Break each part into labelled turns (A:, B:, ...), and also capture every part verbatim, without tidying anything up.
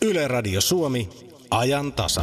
A: Yle Radio Suomi, ajan tasa.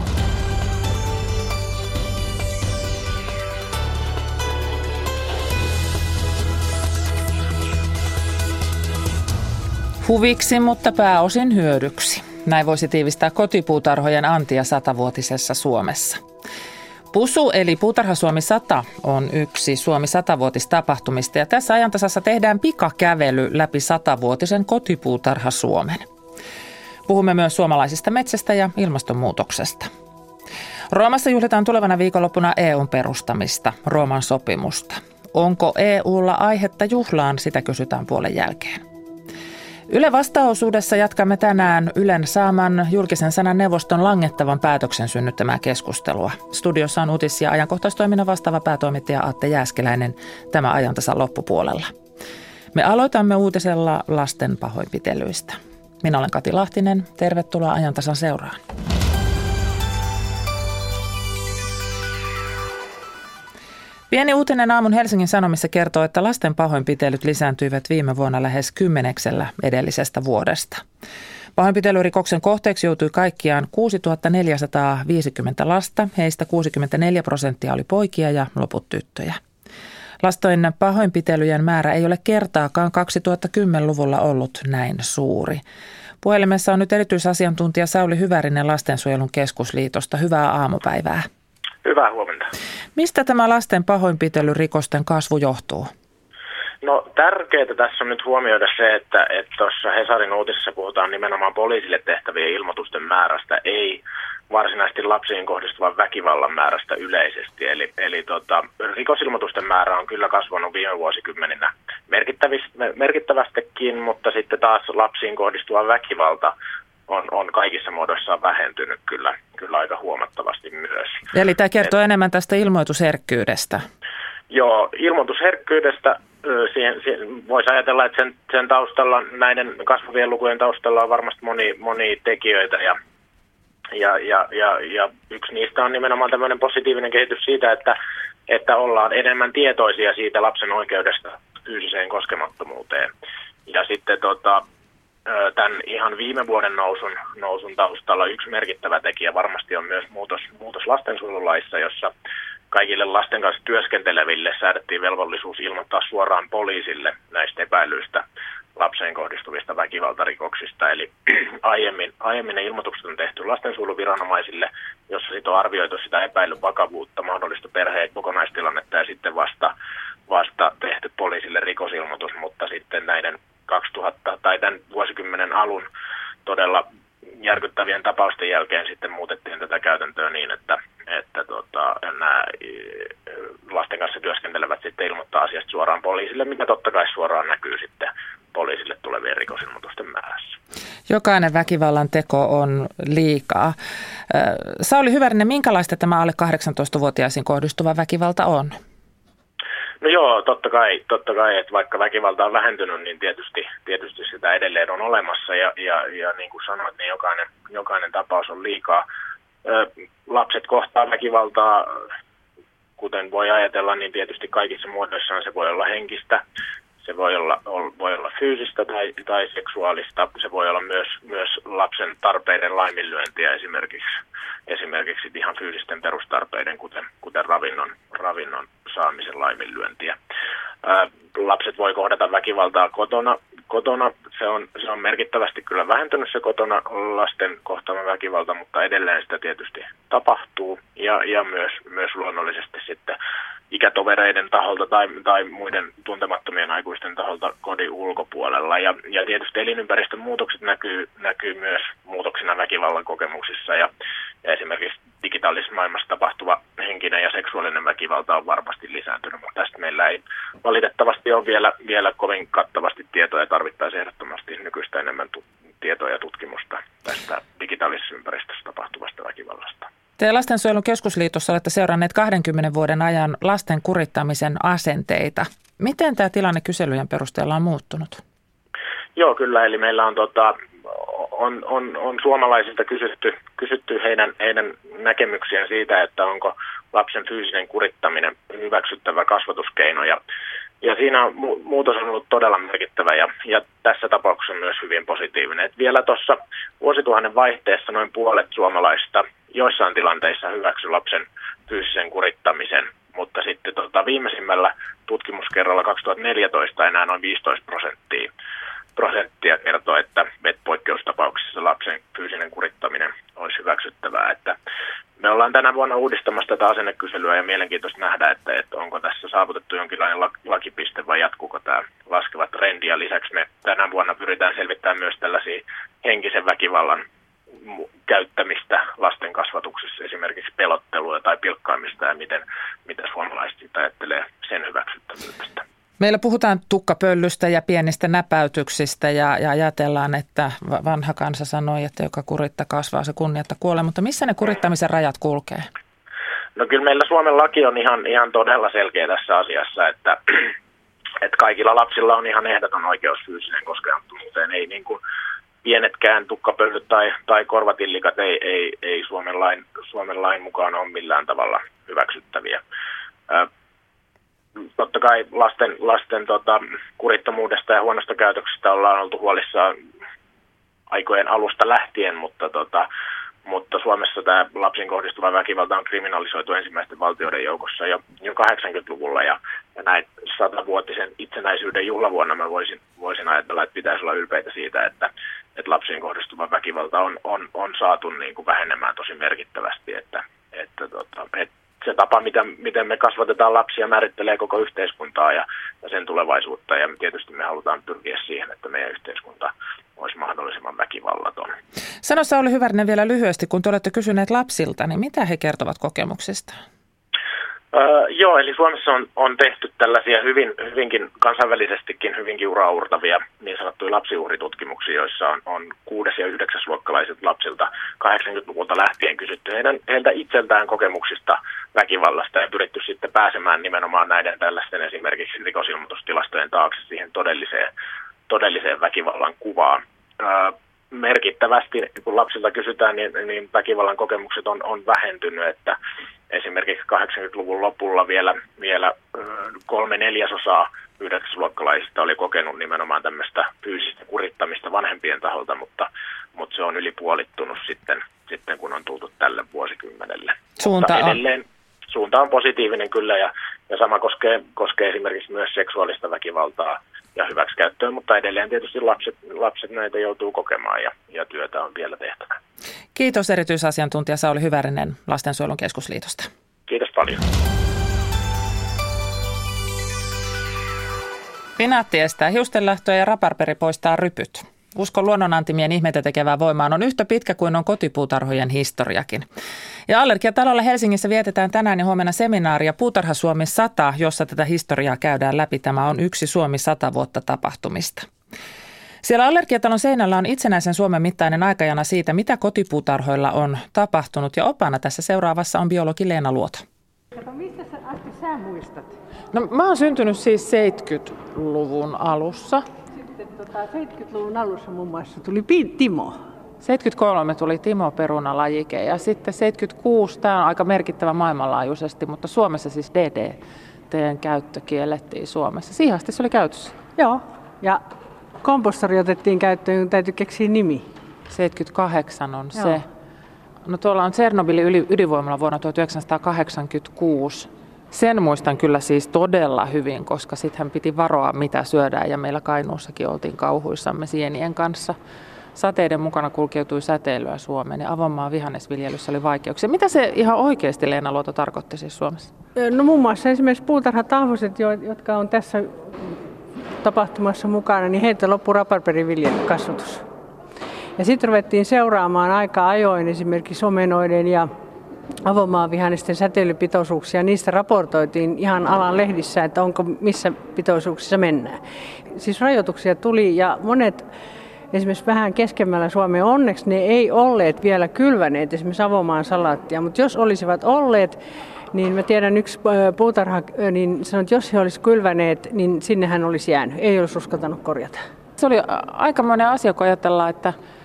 B: Huviksi, mutta pääosin hyödyksi. Näin voisi tiivistää kotipuutarhojen antia satavuotisessa Suomessa. Pusu eli Puutarha Suomi sata on yksi Suomi satavuotistapahtumista ja tässä ajantasassa tehdään pikakävely läpi satavuotisen kotipuutarha Suomen. Puhumme myös suomalaisista metsästä ja ilmastonmuutoksesta. Roomassa juhlitaan tulevana viikonloppuna E U:n perustamista, Rooman sopimusta. Onko E U:lla aihetta juhlaan, sitä kysytään puolen jälkeen. Yle vastaosuudessa jatkamme tänään Ylen saaman julkisen sanan neuvoston langettavan päätöksen synnyttämää keskustelua. Studiossa on uutis- ja ajankohtaistoiminnan vastaava päätoimittaja Atte Jääskeläinen tämä ajantasan loppupuolella. Me aloitamme uutisella lasten pahoinpitelyistä. Minä olen Kati Lahtinen. Tervetuloa ajantasan seuraan. Pieni uutinen aamun Helsingin Sanomissa kertoo, että lasten pahoinpitelyt lisääntyivät viime vuonna lähes kymmeneksellä edellisestä vuodesta. Pahoinpitelyrikoksen kohteeksi joutui kaikkiaan kuusituhatta neljäsataaviisikymmentä lasta, heistä kuusikymmentäneljä prosenttia oli poikia ja loput tyttöjä. Lasten pahoinpitelyjen määrä ei ole kertaakaan kaksituhattakymmenluvulla ollut näin suuri. Puhelimessa on nyt erityisasiantuntija Sauli Hyvärinen Lastensuojelun keskusliitosta. Hyvää aamupäivää.
C: Hyvää huomenta.
B: Mistä tämä lasten pahoinpitelyrikosten kasvu johtuu?
C: No tärkeää tässä on nyt huomioida se, että tuossa Hesarin uutisessa puhutaan nimenomaan poliisille tehtävien ilmoitusten määrästä, ei varsinaisesti lapsiin kohdistuvan väkivallan määrästä yleisesti. Eli, eli tota, rikosilmoitusten määrä on kyllä kasvanut viime vuosikymmeninä merkittävästikin, mutta sitten taas lapsiin kohdistuva väkivalta on, on kaikissa muodoissaan vähentynyt kyllä, kyllä aika huomattavasti myös.
B: Eli tämä kertoo Et, enemmän tästä ilmoitusherkkyydestä.
C: Joo, ilmoitusherkkyydestä siihen, siihen voisi ajatella, että sen, sen taustalla, näiden kasvavien lukujen taustalla on varmasti moni, moni tekijöitä ja, ja, ja, ja, ja yksi niistä on nimenomaan tämmöinen positiivinen kehitys siitä, että, että ollaan enemmän tietoisia siitä lapsen oikeudesta fyysiseen koskemattomuuteen. Ja sitten tota, tämän ihan viime vuoden nousun, nousun taustalla yksi merkittävä tekijä varmasti on myös muutos, muutos lastensuojelulaissa, jossa kaikille lasten kanssa työskenteleville säädettiin velvollisuus ilmoittaa suoraan poliisille näistä epäilyistä lapseen kohdistuvista väkivaltarikoksista. Eli aiemmin, aiemmin ne ilmoitukset on tehty lastensuojeluviranomaisille, jossa sitten on arvioitu sitä epäilyn vakavuutta, mahdollista perheen kokonaistilannetta ja sitten vasta, vasta tehty poliisille rikosilmoitus, mutta sitten näiden kaksituhatta tai tämän vuosikymmenen alun todella järkyttävien tapausten jälkeen sitten muutettiin tätä käytäntöä niin, että, että tota, nämä lasten kanssa työskentelevät sitten ilmoittaa asiasta suoraan poliisille, mikä totta kai suoraan näkyy sitten poliisille tulevien rikosilmoitusten määrässä.
B: Jokainen väkivallan teko on liikaa. Sauli Hyvärinen, minkälaista tämä alle kahdeksantoistavuotiaisiin kohdistuva väkivalta on?
C: No joo, totta kai, totta kai, että vaikka väkivalta on vähentynyt, niin tietysti, tietysti sitä edelleen on olemassa ja, ja, ja niin kuin sanoit, niin jokainen, jokainen tapaus on liikaa. Ö, lapset kohtaa väkivaltaa, kuten voi ajatella, niin tietysti kaikissa muodoissaan se voi olla henkistä, se voi olla, voi olla fyysistä tai, tai seksuaalista, se voi olla myös, myös lapsen tarpeiden laiminlyöntiä esimerkiksi, esimerkiksi ihan fyysisten perustarpeiden, kuten, kuten ravinnon, ravinnon saamisen laiminlyöntiä. Ää, lapset voi kohdata väkivaltaa kotona. kotona. Se on, se on merkittävästi kyllä vähentynyt se kotona lasten kohtaama väkivalta, mutta edelleen sitä tietysti tapahtuu ja, ja myös, myös luonnollisesti sitten ikätovereiden taholta tai, tai muiden tuntemattomien aikuisten taholta kodin ulkopuolella. Ja, ja tietysti elinympäristön muutokset näkyy, näkyy myös muutoksina väkivallan kokemuksissa ja, ja esimerkiksi digitaalisessa maailmassa tapahtuva henkinen ja seksuaalinen väkivalta on varmasti lisääntynyt, mutta tästä meillä ei valitettavasti ole vielä, vielä kovin kattavasti tietoa ja tarvittaisiin ehdottomasti nykyistä enemmän tu- tietoa ja tutkimusta tästä digitaalisessa ympäristössä tapahtuvasta väkivallasta.
B: Te Lastensuojelun keskusliitossa olette seuranneet kahdenkymmenen vuoden ajan lasten kurittamisen asenteita. Miten tämä tilanne kyselyjen perusteella on muuttunut?
C: Joo, kyllä. Eli meillä on, tota, on, on, on suomalaisilta kysytty, kysytty heidän, heidän näkemyksiään siitä, että onko lapsen fyysinen kurittaminen hyväksyttävä kasvatuskeino. Ja, Ja siinä on, muutos on ollut todella merkittävä ja, ja tässä tapauksessa myös hyvin positiivinen. Et vielä tuossa vuosituhannen vaihteessa noin puolet suomalaisista joissain tilanteissa hyväksyi lapsen fyysisen kurittamisen, mutta sitten tota, viimeisimmällä tutkimuskerralla kaksituhattaneljätoista enää noin viisitoista prosenttia, prosenttia kertoo, että, että poikkeustapauksissa lapsen fyysinen kurittaminen olisi hyväksyttävää. Että me ollaan tänä vuonna uudistamassa tätä asennekyselyä ja mielenkiintoista nähdä, että, että onko tässä saavutettu jonkinlainen lakipiste vai jatkuuko tämä laskeva trendi. Ja lisäksi me tänä vuonna pyritään selvittämään myös tällaisia henkisen väkivallan käyttämistä lasten kasvatuksessa, esimerkiksi pelottelua tai pilkkaamista ja miten, mitä suomalaiset sitä ajattelee sen hyväksyttävyydestä.
B: Meillä puhutaan tukkapöllystä ja pienistä näpäytyksistä ja, ja ajatellaan, että vanha kansa sanoi, että joka kurittaa kasvaa, se kunniatta kuolee, mutta missä ne kurittamisen rajat kulkee?
C: No kyllä meillä Suomen laki on ihan, ihan todella selkeä tässä asiassa, että, että kaikilla lapsilla on ihan ehdoton oikeus fyysiseen koskemattomuuteen. Ei niin kuin pienetkään tukkapöllyt tai, tai korvatillikat ei, ei, ei Suomen, lain, Suomen lain mukaan ole millään tavalla hyväksyttäviä. Totta kai lasten, lasten tota, kurittomuudesta ja huonosta käytöksestä ollaan oltu huolissaan aikojen alusta lähtien, mutta, tota, mutta Suomessa tämä lapsiin kohdistuva väkivalta on kriminalisoitu ensimmäisten valtioiden joukossa jo, jo kahdeksankymmentäluvulla ja, ja näin satavuotisen itsenäisyyden juhlavuonna mä voisin, voisin ajatella, että pitäisi olla ylpeitä siitä, että, että lapsiin kohdistuva väkivalta on, on, on saatu niin kuin vähenemään tosi merkittävästi, että, että, tota, että se tapa, miten, miten me kasvatetaan lapsia, määrittelee koko yhteiskuntaa ja, ja sen tulevaisuutta. Ja tietysti me halutaan pyrkiä siihen, että meidän yhteiskunta olisi mahdollisimman väkivallaton.
B: Sano Sauli Hyvärinen vielä lyhyesti, kun te olette kysyneet lapsilta, niin mitä he kertovat kokemuksistaan?
C: Öö, joo, eli Suomessa on, on tehty tällaisia hyvin, hyvinkin kansainvälisestikin hyvinkin uraurtavia niin sanottuja lapsiuhritutkimuksia, joissa on, on kuudes- ja yhdeksäsluokkalaiset lapsilta kahdeksankymmentäluvulta lähtien kysytty heidän, heiltä itseltään kokemuksista väkivallasta ja pyritty sitten pääsemään nimenomaan näiden tällaisten esimerkiksi rikosilmoitustilastojen taakse siihen todelliseen, todelliseen väkivallan kuvaan. Öö, merkittävästi, kun lapsilta kysytään, niin, niin väkivallan kokemukset on, on vähentynyt, että esimerkiksi kahdeksankymmentäluvun lopulla vielä, vielä kolme neljäsosaa yhdeksäsluokkalaisista oli kokenut nimenomaan tämmöistä fyysistä kurittamista vanhempien taholta, mutta, mutta se on yli puolittunut sitten, sitten kun on tultu tälle vuosikymmenelle.
B: Suunta on.
C: Edelleen suunta on positiivinen kyllä ja, ja sama koskee, koskee esimerkiksi myös seksuaalista väkivaltaa ja hyväksikäyttöä, mutta edelleen tietysti lapset, lapset näitä joutuu kokemaan ja, ja työtä on vielä tehtävä.
B: Kiitos erityisasiantuntija Sauli Hyvärinen Lastensuojelun keskusliitosta.
C: Kiitos paljon.
B: Pinaatti estää hiustenlähtöä ja raparperi poistaa rypyt. Usko luonnonantimien ihmeitä tekevään voimaan on yhtä pitkä kuin on kotipuutarhojen historiakin. Ja Allergiatalolla Helsingissä vietetään tänään ja huomenna seminaaria Puutarha Suomi sata, jossa tätä historiaa käydään läpi. Tämä on yksi Suomi sata vuotta tapahtumista. Siellä Allergiatalon seinällä on itsenäisen Suomen mittainen aikajana siitä, mitä kotipuutarhoilla on tapahtunut. Ja opana tässä seuraavassa on biologi Leena Luoto.
D: Mistä sä, Asti, sä muistat?
B: No, mä oon syntynyt siis seitsemänkymmentäluvun alussa.
D: Sitten tota, seitsemänkymmentäluvun alussa muun muassa tuli Timo.
B: seitsemänkymmentäkolme tuli Timo perunalajike ja sitten seitsemänkymmentäkuusi, tämä on aika merkittävä maailmanlaajuisesti, mutta Suomessa siis D D T:n käyttö kiellettiin Suomessa. Siihen asti se oli käytössä.
D: Joo, ja kompostori otettiin käyttöön, kun täytyy keksiä nimi.
B: seitsemänkymmentäkahdeksan on
D: Joo.
B: se. No tuolla on Tsernobylin ydinvoimalla vuonna tuhatyhdeksänsataakahdeksankymmentäkuusi. Sen muistan kyllä siis todella hyvin, koska sittenhän piti varoa mitä syödään ja meillä Kainuussakin oltiin kauhuissamme sienien kanssa. Sateiden mukana kulkeutui säteilyä Suomeen ja avomaan vihannesviljelyssä oli vaikeuksia. Mitä se ihan oikeasti, Leena Luoto, tarkoitti siis Suomessa?
D: No muun muassa esimerkiksi puutarhatahvoset, jotka on tässä tapahtumassa mukana, niin heiltä loppui raparperiviljelykasvatus. Ja sitten ruvettiin seuraamaan aika ajoin esimerkiksi omenoiden ja avomaanvihannesten säteilypitoisuuksia. Niistä raportoitiin ihan alan lehdissä, että onko missä pitoisuuksissa mennään. Siis rajoituksia tuli ja monet esimerkiksi vähän keskemmällä Suomea onneksi ne ei olleet vielä kylväneet esimerkiksi avomaan salaattia, mutta jos olisivat olleet, niin mä tiedän yksi puutarha, niin sanoi, että jos he olisivat kylväneet, niin sinne hän olisi jäänyt. Ei olisi uskaltanut korjata.
B: Se oli aikamoinen asia, kun ajatellaan, että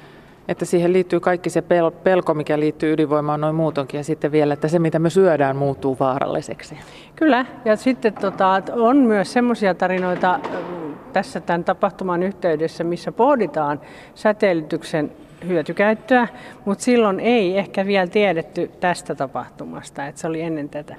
B: Että siihen liittyy kaikki se pel- pelko, mikä liittyy ydinvoimaan noin muutonkin, ja sitten vielä, että se mitä me syödään muuttuu vaaralliseksi.
D: Kyllä, ja sitten tota, on myös semmoisia tarinoita tässä tämän tapahtuman yhteydessä, missä pohditaan säteilytyksen hyötykäyttöä, mutta silloin ei ehkä vielä tiedetty tästä tapahtumasta, että se oli ennen tätä.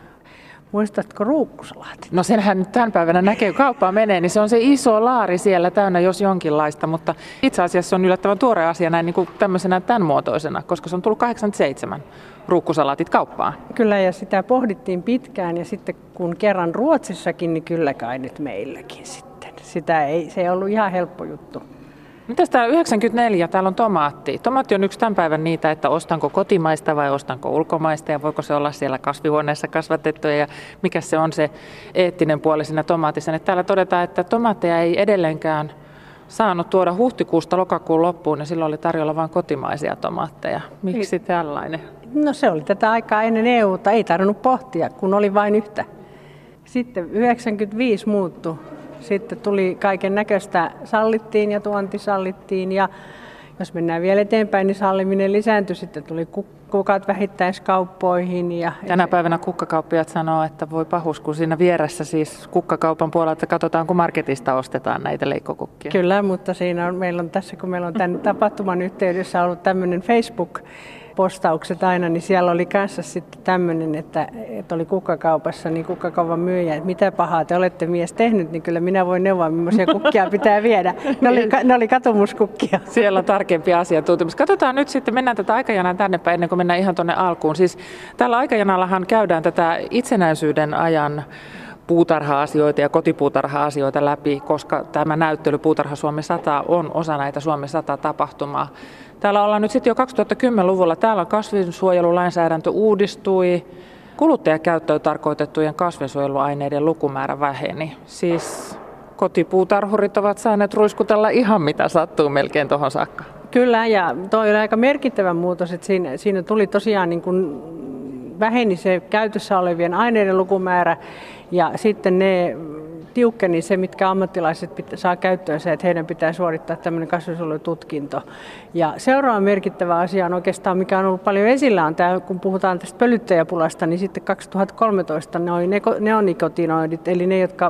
D: Muistatko ruukkusalaatit?
B: No senhän nyt tämän päivänä näkee, kun kauppaan menee, niin se on se iso laari siellä täynnä jos jonkinlaista, mutta itse asiassa se on yllättävän tuore asia näin niin kuin tämmöisenä tämän muotoisena, koska se on tullut kahdeksankymmentäseitsemän ruukkusalaatit kauppaan.
D: Kyllä, ja sitä pohdittiin pitkään, ja sitten kun kerran Ruotsissakin, niin kyllä kai nyt meilläkin sitten. Sitä ei, se ei ollut ihan helppo juttu.
B: Mitäs täällä yhdeksänkymmentäneljä, täällä on tomaatti. Tomaatti on yksi tämän päivän niitä, että ostanko kotimaista vai ostanko ulkomaista ja voiko se olla siellä kasvihuoneessa kasvatettuja ja mikä se on se eettinen puoli siinä tomaatissa. Et täällä todetaan, että tomaatteja ei edelleenkään saanut tuoda huhtikuusta lokakuun loppuun ja silloin oli tarjolla vain kotimaisia tomaatteja. Miksi tällainen?
D: No se oli tätä aikaa ennen E U:ta, ei tarvinnut pohtia, kun oli vain yhtä. Sitten yhdeksänkymmentäviisi muuttui. Sitten tuli kaiken näköistä, sallittiin ja tuonti sallittiin ja jos mennään vielä eteenpäin, niin salliminen lisääntyi. Sitten tuli kukat vähittäiskauppoihin. Ja
B: tänä päivänä kukkakauppiaat sanoo, että voi pahus, kun siinä vieressä siis kukkakaupan puolella, että katsotaan, kun marketista ostetaan näitä leikkokukkia.
D: Kyllä, mutta siinä on, meillä on tässä, kun meillä on tämän tapahtuman yhteydessä ollut tämmöinen Facebook-postaukset aina, niin siellä oli kanssa sitten tämmöinen, että, että oli kukkakaupassa, niin kukkakaupan myyjä, että mitä pahaa te olette mies tehnyt, niin kyllä minä voin neuvoa, millaisia kukkia pitää viedä. Ne oli, ne oli katumuskukkia.
B: Siellä on tarkempia asiantuntemuksia. Katsotaan nyt sitten, mennään tätä aikajanaa tänne päin ennen kuin mennään ihan tuonne alkuun. Siis tällä aikajanallahan käydään tätä itsenäisyyden ajan puutarha-asioita ja kotipuutarha-asioita läpi, koska tämä näyttely Puutarha Suomi sata on osa näitä Suomi sata tapahtumaa. Täällä ollaan nyt sitten jo kaksituhattakymmenluvulla. Täällä kasvinsuojelulainsäädäntö uudistui. Kuluttajakäyttöön tarkoitettujen kasvinsuojeluaineiden lukumäärä väheni. Siis kotipuutarhurit ovat saaneet ruiskutella ihan mitä sattuu melkein tuohon saakka.
D: Kyllä, ja tuo oli aika merkittävä muutos, että siinä, siinä tuli tosiaan niin kuin väheni se käytössä olevien aineiden lukumäärä ja sitten ne tiukkeni se, mitkä ammattilaiset pitä, saa käyttöönsä, että heidän pitää suorittaa tämmöinen kasvinsuojelututkinto. Ja seuraava merkittävä asia on oikeastaan, mikä on ollut paljon esillä, on tämä, kun puhutaan tästä pölyttäjäpulasta, niin sitten kaksituhattakolmetoista noin neonikotinoidit, eli ne, jotka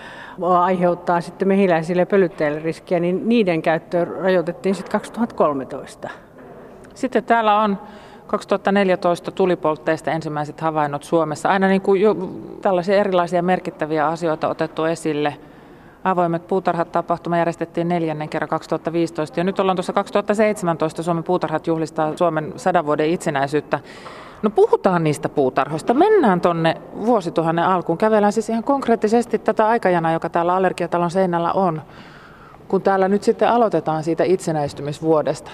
D: aiheuttaa sitten mehiläisille ja pölyttäjille riskiä, niin niiden käyttöön rajoitettiin sitten kaksituhattakolmetoista.
B: Sitten täällä on kaksituhattaneljätoista tulipoltteista ensimmäiset havainnot Suomessa. Aina niin kuin jo tällaisia erilaisia merkittäviä asioita otettu esille. Avoimet puutarhat tapahtuma järjestettiin neljännen kerran kaksituhattaviisitoista ja nyt ollaan tuossa kaksituhattaseitsemäntoista Suomen puutarhat juhlistaa Suomen sadan vuoden itsenäisyyttä. No puhutaan niistä puutarhoista. Mennään tuonne vuosituhannen alkuun. Kävelään siis ihan konkreettisesti tätä aikajanaa, joka täällä Allergiatalon seinällä on. Kun täällä nyt sitten aloitetaan siitä itsenäistymisvuodesta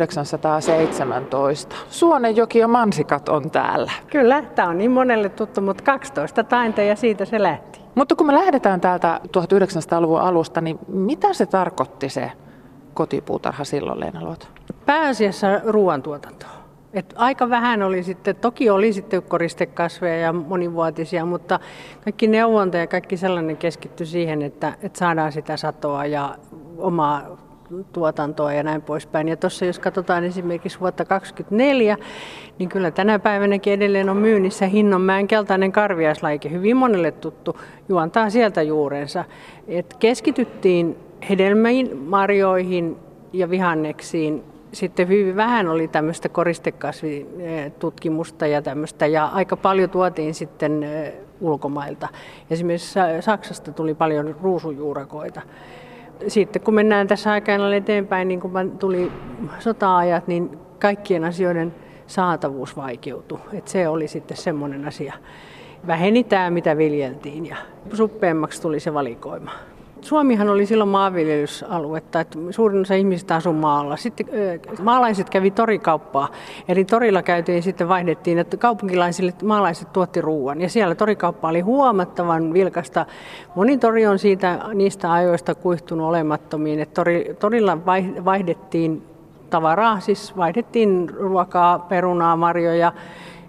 B: tuhatyhdeksänsataaseitsemäntoista. Suonenjoki ja mansikat on täällä.
D: Kyllä, tämä on niin monelle tuttu, mutta kaksitoista tainta ja siitä se lähti.
B: Mutta kun me lähdetään täältä tuhatyhdeksänsataaluvun alusta, niin mitä se tarkoitti se kotipuutarha silloin, Leena Luoto?
D: Pääasiassa ruoantuotantoa. Et aika vähän oli sitten, toki oli sitten koristekasveja ja monivuotisia, mutta kaikki neuvonta ja kaikki sellainen keskittyi siihen, että, että saadaan sitä satoa ja omaa tuotantoa ja näin poispäin. Ja tuossa jos katsotaan esimerkiksi vuotta kaksituhattakaksikymmentäneljä, niin kyllä tänä päivänäkin edelleen on myynnissä Hinnonmäen keltainen karviaislaike, hyvin monelle tuttu, juontaa sieltä juurensa. Et keskityttiin hedelmiin, marjoihin ja vihanneksiin. Sitten hyvin vähän oli tämmöistä koristekasvitutkimusta ja tämmöistä, ja aika paljon tuotiin sitten ulkomailta. Esimerkiksi Saksasta tuli paljon ruusujuurakoita. Sitten kun mennään tässä aikana eteenpäin, niin kun tuli sota-ajat, niin kaikkien asioiden saatavuus vaikeutui. Et se oli sitten semmoinen asia. Väheni tämä, mitä viljeltiin, ja suppeammaksi tuli se valikoima. Suomihan oli silloin maanviljelysaluetta, että suurin osa ihmisistä asui maalla. Sitten maalaiset kävi torikauppaa, eli torilla käytiin sitten vaihdettiin, että kaupunkilaisille maalaiset tuotti ruoan. Ja siellä torikauppa oli huomattavan vilkasta. Moni tori on siitä, niistä ajoista kuihtunut olemattomiin, että tori, torilla vaihdettiin tavaraa, siis vaihdettiin ruokaa, perunaa, marjoja,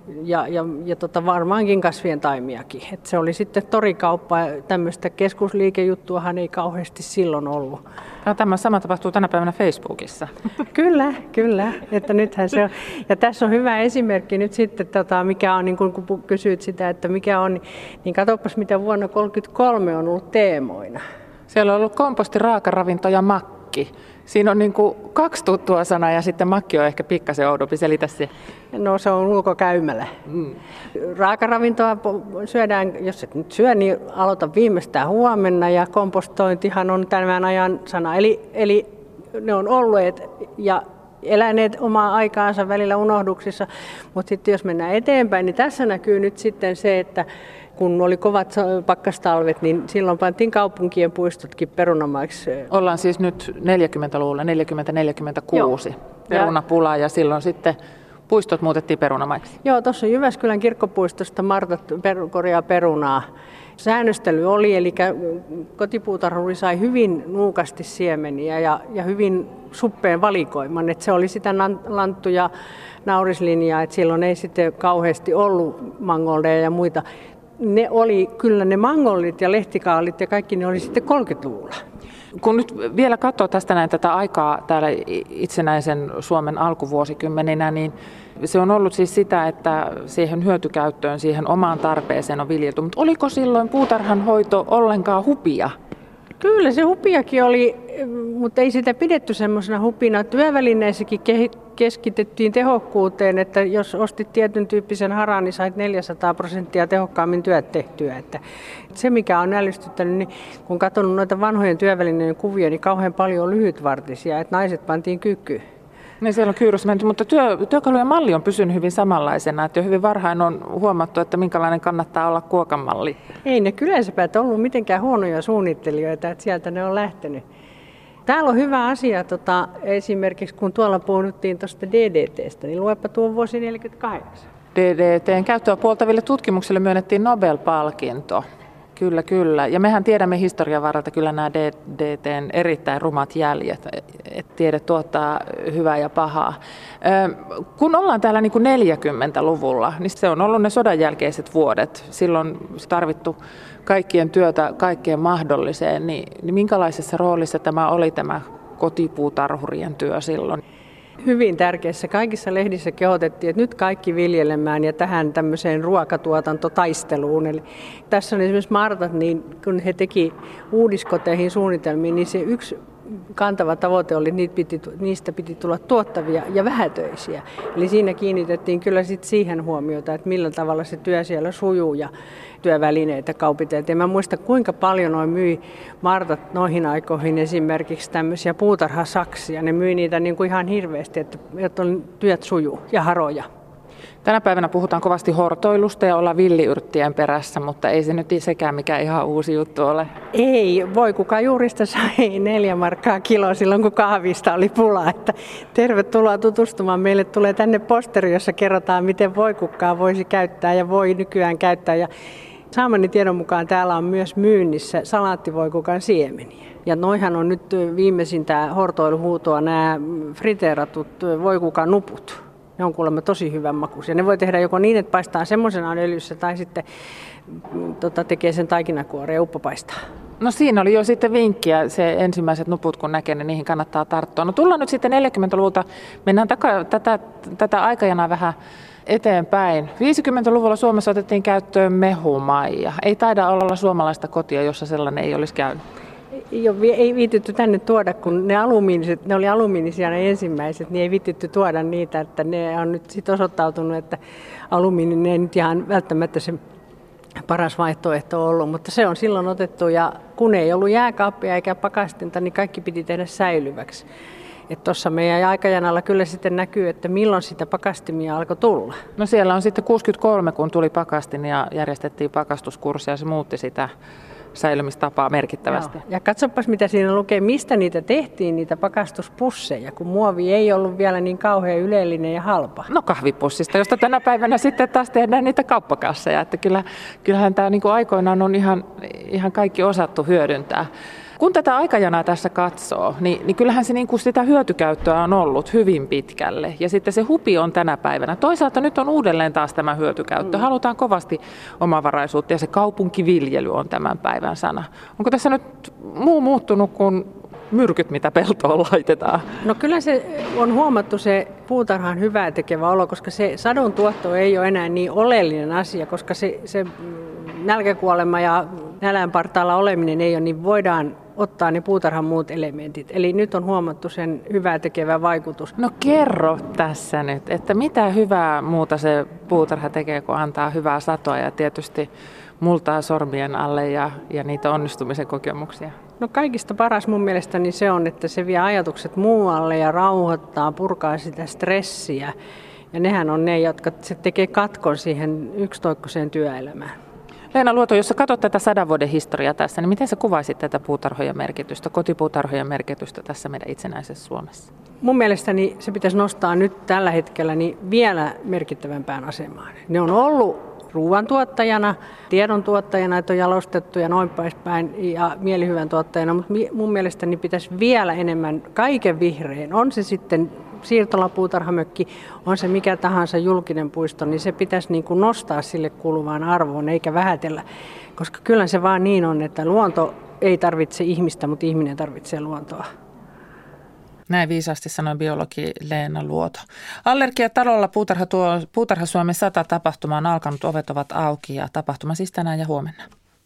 D: ja, ja, ja tota varmaankin kasvien taimiakin. Et se oli sitten torikauppa, tämmöistä keskusliikejuttuahan ei kauheasti silloin ollut.
B: No, tämä sama tapahtuu tänä päivänä Facebookissa.
D: Kyllä, kyllä. Että nythän se on. Ja tässä on hyvä esimerkki nyt sitten, tota, mikä on, niin kun kysyit sitä, että mikä on, niin katsopas mitä vuonna tuhatyhdeksänsataakolmekymmentäkolme on ollut teemoina.
B: Siellä on ollut komposti, raakaravinto ja makki. Siinä on niin kuin kaksi tuttua sanaa ja sitten makki on ehkä pikkasen oudompi. Selitä se.
D: No se on ulkokäymälä. Mm. Raakaravintoa syödään, jos et nyt syö, niin aloita viimeistään huomenna ja kompostointihan on tämän ajan sana. Eli, eli ne on olleet ja eläneet omaa aikaansa välillä unohduksissa, mutta sitten jos mennään eteenpäin, niin tässä näkyy nyt sitten se, että kun oli kovat pakkastalvet, niin silloin pantiin kaupunkien puistotkin perunamaiksi.
B: Ollaan siis nyt neljäkymmentäluvulla, neljäkymmentä neljäkymmentäkuusi perunapula ja silloin sitten puistot muutettiin perunamaiksi.
D: Joo, tuossa Jyväskylän kirkkopuistosta Marta per, korjaa perunaa. Säännöstely oli, eli kotipuutarhuri sai hyvin nuukasti siemeniä ja, ja hyvin suppeen valikoiman. Että se oli sitä lanttu- ja naurislinjaa, että silloin ei sitten kauheasti ollut mangoldeja ja muita. Ne oli kyllä ne mangollit ja lehtikaalit ja kaikki ne oli sitten kolmekymmentäluvulla.
B: Kun nyt vielä katsoo tästä näin tätä aikaa täällä itsenäisen Suomen alkuvuosikymmeninä, niin se on ollut siis sitä, että siihen hyötykäyttöön, siihen omaan tarpeeseen on viljelty. Mutta oliko silloin puutarhanhoito ollenkaan hupia?
D: Kyllä se hupiakin oli, mutta ei sitä pidetty semmoisena hupina. Työvälineissäkin keskitettiin tehokkuuteen, että jos ostit tietyn tyyppisen haran, niin sait neljäsataa prosenttia tehokkaammin työt tehtyä. Että se mikä on ällistyttänyt, niin kun katsonut noita vanhojen työvälineiden kuvia, niin kauhean paljon on lyhytvartisia, että naiset pantiin kykyyn.
B: Niin siellä on kyyrys menty, mutta työ, työkalujen malli on pysynyt hyvin samanlaisena. Että jo hyvin varhain on huomattu, että minkälainen kannattaa olla kuokan malli.
D: Ei ne kyläisäpäät ollut mitenkään huonoja suunnittelijoita, että sieltä ne on lähtenyt. Täällä on hyvä asia, tota, esimerkiksi kun tuolla puhuttiin tuosta D D T:stä, niin luepa tuo vuosi neljäkymmentäkahdeksan.
B: D D T:n käyttöä puoltaville tutkimuksille myönnettiin Nobel-palkinto. Kyllä, kyllä. Ja mehän tiedämme historian varalta kyllä nämä D D T:n erittäin rumat jäljet, että tiede tuottaa hyvää ja pahaa. Kun ollaan täällä niin kuin neljäkymmentäluvulla, niin se on ollut ne sodan jälkeiset vuodet. Silloin tarvittu kaikkien työtä kaikkeen mahdolliseen, niin, niin minkälaisessa roolissa tämä oli tämä kotipuutarhurien työ silloin?
D: Hyvin tärkeässä. Kaikissa lehdissä kehotettiin, että nyt kaikki viljelemään ja tähän tämmöiseen ruokatuotantotaisteluun. Eli tässä on esimerkiksi Martat, niin kun he teki uudiskoteihin suunnitelmia, niin se yksi kantava tavoite oli, että niitä piti, niistä piti tulla tuottavia ja vähätöisiä. Eli siinä kiinnitettiin kyllä sit siihen huomiota, että millä tavalla se työ siellä sujuu ja työvälineitä kaupiteltiin. Mä muistan, kuinka paljon noin myi Martat noihin aikoihin esimerkiksi tämmöisiä puutarhasaksia. Ne myi niitä niin kuin ihan hirveästi, että, että työt sujuu ja haroja.
B: Tänä päivänä puhutaan kovasti hortoilusta ja ollaan villiyrttien perässä, mutta ei se nyt sekään mikään ihan uusi juttu ole. Ei,
D: voi kuka juurista sai neljä markkaa kilo silloin, kun kahvista oli pula. Että tervetuloa tutustumaan. Meille tulee tänne posteri, jossa kerrotaan, miten voikukkaa voisi käyttää ja voi nykyään käyttää. Ja saamani tiedon mukaan täällä on myös myynnissä salaattivoikukan siemeniä. Ja noihan on nyt viimeisintä hortoiluhuutoa nämä friteeratut voikukan nuput. Ne on kuulemma tosi hyvän makuisia. Ne voi tehdä joko niin, että paistaa semmoisenaan öljyssä tai sitten tota, tekee sen taikinakuoreen ja uppopaistaa.
B: No siinä oli jo sitten vinkkiä, se ensimmäiset nuput kun näkee, niin niihin kannattaa tarttua. No tullaan nyt sitten neljäkymmentäluvulta, mennään taka, tätä, tätä aikajana vähän eteenpäin. viisikymmentäluvulla Suomessa otettiin käyttöön mehumaija. Ei taida olla suomalaista kotia, jossa sellainen ei olisi käynyt.
D: Ei, ole, ei viitytty tänne tuoda, kun ne, alumiiniset, ne oli alumiinisia ne ensimmäiset, niin ei viitytty tuoda niitä, että ne on nyt sit osoittautunut, että alumiini ei nyt ihan välttämättä se paras vaihtoehto ollut, mutta se on silloin otettu ja kun ei ollut jääkaappia eikä pakastinta, niin kaikki piti tehdä säilyväksi. Tuossa meidän aikajanalla kyllä sitten näkyy, että milloin sitä pakastimia alkoi tulla.
B: No siellä on sitten kuusikymmentäkolme, kun tuli pakastin ja järjestettiin pakastuskurssia ja se muutti sitä säilymistapaa merkittävästi.
D: Joo. Ja katsopas mitä siinä lukee, mistä niitä tehtiin, niitä pakastuspusseja, kun muovi ei ollut vielä niin kauhean yleellinen ja halpa.
B: No kahvipussista, josta tänä päivänä sitten taas tehdään niitä kauppakasseja, että kyllä, kyllähän tämä niin kuin aikoinaan on ihan, ihan kaikki osattu hyödyntää. Kun tätä aikajanaa tässä katsoo, niin, niin kyllähän se niin kuin sitä hyötykäyttöä on ollut hyvin pitkälle. Ja sitten se hupi on tänä päivänä. Toisaalta nyt on uudelleen taas tämä hyötykäyttö. Halutaan kovasti omavaraisuutta ja se kaupunkiviljely on tämän päivän sana. Onko tässä nyt muu muuttunut kuin myrkyt, mitä peltoon laitetaan?
D: No kyllä se on huomattu se puutarhan hyvää tekevä olo, koska se sadon tuotto ei ole enää niin oleellinen asia, koska se, se nälkäkuolema ja nälän partaalla oleminen ei ole, niin voidaan ottaa ne puutarhan muut elementit. Eli nyt on huomattu sen hyvää tekevä vaikutus.
B: No kerro tässä nyt, että mitä hyvää muuta se puutarha tekee, kun antaa hyvää satoa ja tietysti multaa sormien alle ja, ja niitä onnistumisen kokemuksia.
D: No kaikista paras mun mielestä niin se on, että se vie ajatukset muualle ja rauhoittaa, purkaa sitä stressiä. Ja nehän on ne, jotka se tekee katkon siihen yksitoikkoiseen työelämään.
B: Leena Luoto, jos sä katsot tätä sadan vuoden historiaa tässä, niin miten sä kuvaisit tätä puutarhojen merkitystä, kotipuutarhojen merkitystä tässä meidän itsenäisessä Suomessa?
D: Mun mielestäni se pitäisi nostaa nyt tällä hetkellä niin vielä merkittävämpään asemaan. Ne on ollut ruoantuottajana, tiedontuottajana, että on jalostettu ja noin päin ja mielihyvän tuottajana, mutta mun mielestäni pitäisi vielä enemmän kaiken vihreän. On se sitten siirtolapuutarhamökki, on se mikä tahansa julkinen puisto, niin se pitäisi niin kuin nostaa sille kuuluvaan arvoon eikä vähätellä, koska kyllä se vaan niin on, että luonto ei tarvitse ihmistä, mutta ihminen tarvitsee luontoa.
B: Näin viisaasti sanoi biologi Leena Luoto. Allergiatalolla Puutarha, tuo, Puutarha Suomen sata tapahtuma on alkanut, ovet ovat auki ja tapahtuma siis tänään ja huomenna.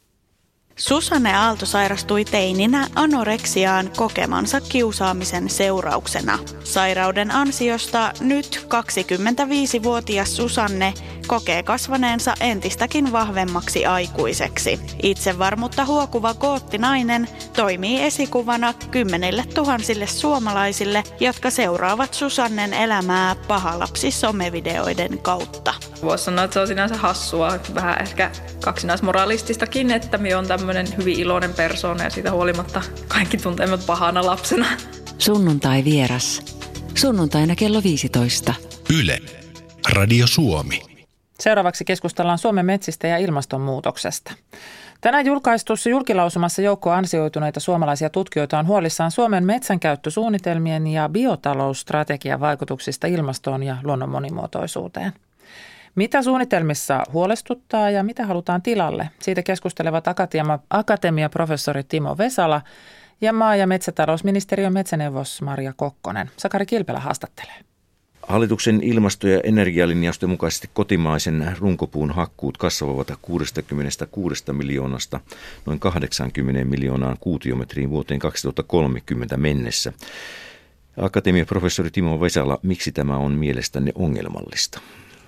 E: Susanne Aalto sairastui teininä anoreksiaan kokemansa kiusaamisen seurauksena. Sairauden ansiosta nyt kaksikymmentäviisivuotias Susanne kokee kasvaneensa entistäkin vahvemmaksi aikuiseksi. Itsevarmuutta huokuva goottinainen toimii esikuvana kymmenille tuhansille suomalaisille, jotka seuraavat Susannen elämää pahalapsi-somevideoiden kautta.
F: Voisi sanoa, että se on sinänsä hassua, vähän ehkä kaksinaismoralististakin, että minä olen tämmöinen hyvin iloinen persoona ja siitä huolimatta kaikki tuntee minut pahana lapsena.
G: Sunnuntai vieras. Sunnuntaina kello viisitoista.
A: Yle. Radio Suomi.
B: Seuraavaksi keskustellaan Suomen metsistä ja ilmastonmuutoksesta. Tänään julkaistussa julkilausumassa joukko ansioituneita suomalaisia tutkijoita on huolissaan Suomen metsänkäyttösuunnitelmien ja biotalousstrategian vaikutuksista ilmastoon ja luonnon monimuotoisuuteen. Mitä suunnitelmissa huolestuttaa ja mitä halutaan tilalle? Siitä keskustelevat akatemia, akatemiaprofessori Timo Vesala ja maa- ja metsätalousministeriön metsäneuvos Marja Kokkonen. Sakari Kilpelä haastattelee.
H: Hallituksen ilmasto- ja energialinjausten mukaisesti kotimaisen runkopuun hakkuut kasvavat kuusikymmentäkuusi miljoonasta noin kahdeksankymmentä miljoonaan kuutiometriin vuoteen kaksituhattakolmekymmentä mennessä. Akatemiaprofessori Timo Vesala, miksi tämä on mielestänne ongelmallista?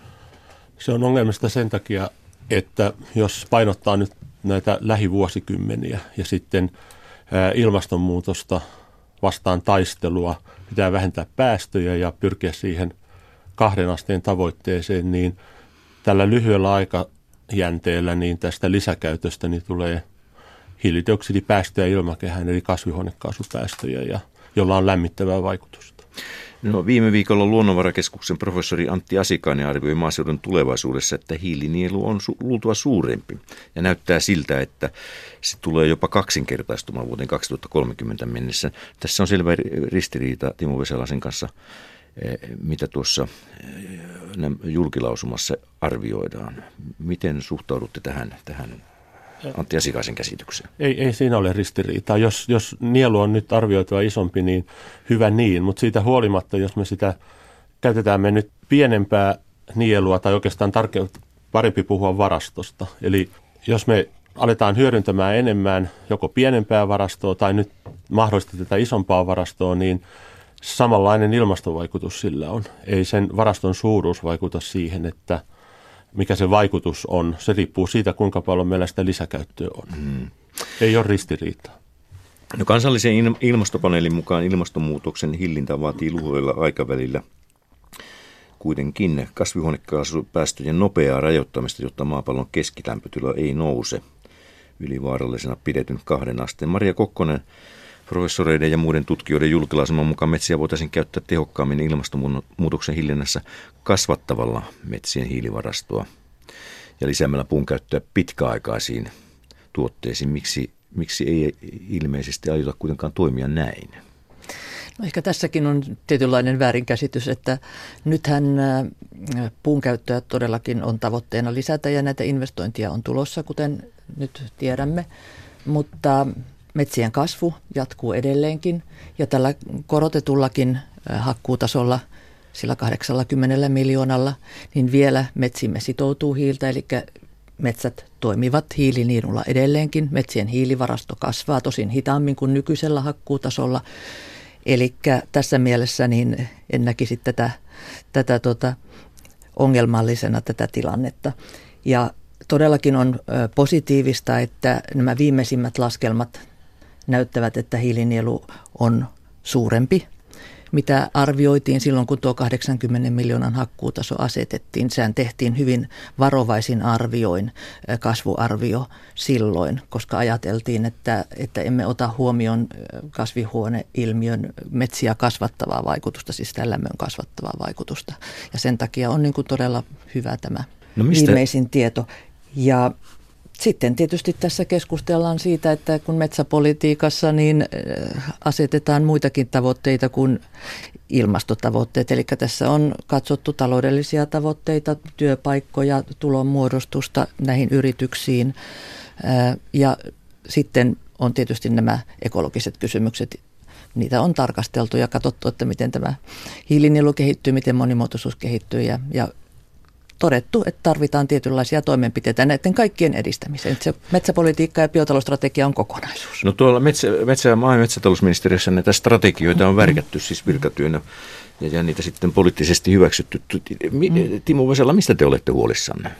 I: Se on ongelmista sen takia, että jos painottaa nyt näitä lähivuosikymmeniä ja sitten ilmastonmuutosta vastaan taistelua, pitää vähentää päästöjä ja pyrkiä siihen kahden asteen tavoitteeseen, niin tällä lyhyellä aikajänteellä niin tästä lisäkäytöstä niin tulee hiilidioksidipäästöjä ilmakehään, eli kasvihuonekaasupäästöjä, ja, jolla on lämmittävää vaikutusta.
H: No, viime viikolla Luonnonvarakeskuksen professori Antti Asikainen arvioi maaseudun tulevaisuudessa, että hiilinielu on su- luultua suurempi. Ja näyttää siltä, että se tulee jopa kaksinkertaistumaan vuoteen kaksituhattakolmekymmentä mennessä. Tässä on selvä ristiriita Timo Vesalaisen kanssa, mitä tuossa julkilausumassa arvioidaan. Miten suhtaudutte tähän, tähän Antti Asikaisen käsitykseen?
I: Ei, ei siinä ole ristiriitaa. Jos, jos nielu on nyt arvioitua isompi, niin hyvä niin. Mutta siitä huolimatta, jos me sitä käytetään me nyt pienempää nielua, tai oikeastaan tarke- parempi puhua varastosta. Eli jos me aletaan hyödyntämään enemmän joko pienempää varastoa tai nyt mahdollisesti tätä isompaa varastoa, niin samanlainen ilmastovaikutus sillä on. Ei sen varaston suuruus vaikuta siihen, että mikä se vaikutus on. Se riippuu siitä, kuinka paljon meillä sitä lisäkäyttöä on. Hmm. Ei ole ristiriitaa.
H: No, kansallisen ilmastopaneelin mukaan ilmastonmuutoksen hillintä vaatii lyhyellä aikavälillä kuitenkin kasvihuonekaasupäästöjen nopeaa rajoittamista, jotta maapallon keskilämpötila ei nouse ylivaarallisena pidetyn kahden asteen. Marja Kokkonen, professoreiden ja muiden tutkijoiden julkilausuman mukaan metsiä voitaisiin käyttää tehokkaammin ilmastonmuutoksen hillinnässä kasvattavalla metsien hiilivarastoa ja lisäämällä puun käyttöä pitkäaikaisiin tuotteisiin. Miksi miksi ei ilmeisesti aiota kuitenkaan toimia näin?
J: No ehkä tässäkin on tietynlainen väärinkäsitys, että nythän puun käyttöä todellakin on tavoitteena lisätä ja näitä investointia on tulossa, kuten nyt tiedämme, mutta metsien kasvu jatkuu edelleenkin ja tällä korotetullakin hakkuutasolla, sillä kahdeksallakymmenellä miljoonalla, niin vielä metsimme sitoutuu hiiltä, eli metsät toimivat hiiliniilulla edelleenkin. Metsien hiilivarasto kasvaa tosin hitaammin kuin nykyisellä hakkuutasolla. Eli tässä mielessä niin en näkisi tätä, tätä tota, ongelmallisena tätä tilannetta. Ja todellakin on positiivista, että nämä viimeisimmät laskelmat näyttävät, että hiilinielu on suurempi, mitä arvioitiin silloin, kun tuo kahdeksankymmenen miljoonan hakkuutaso asetettiin. Sehän tehtiin hyvin varovaisin arvioin, kasvuarvio silloin, koska ajateltiin, että, että emme ota huomioon kasvihuoneilmiön metsiä kasvattavaa vaikutusta, siis sitä lämmön kasvattavaa vaikutusta. Ja sen takia on niin kuin todella hyvä tämä no viimeisin tieto. Ja sitten tietysti tässä keskustellaan siitä, että kun metsäpolitiikassa niin asetetaan muitakin tavoitteita kuin ilmastotavoitteet. Eli tässä on katsottu taloudellisia tavoitteita, työpaikkoja, tulonmuodostusta näihin yrityksiin. Ja sitten on tietysti nämä ekologiset kysymykset. Niitä on tarkasteltu ja katsottu, että miten tämä hiilinielu kehittyy, miten monimuotoisuus kehittyy ja, ja todettu, että tarvitaan tietynlaisia toimenpiteitä näiden kaikkien edistämiseen. Se metsäpolitiikka ja biotalousstrategia on kokonaisuus.
H: No tuolla metsä, metsä- ja maa- ja metsätalousministeriössä näitä strategioita on värkätty siis virkatyönä ja, ja niitä sitten poliittisesti hyväksytty. Timo Vesala, mistä te olette huolissanne?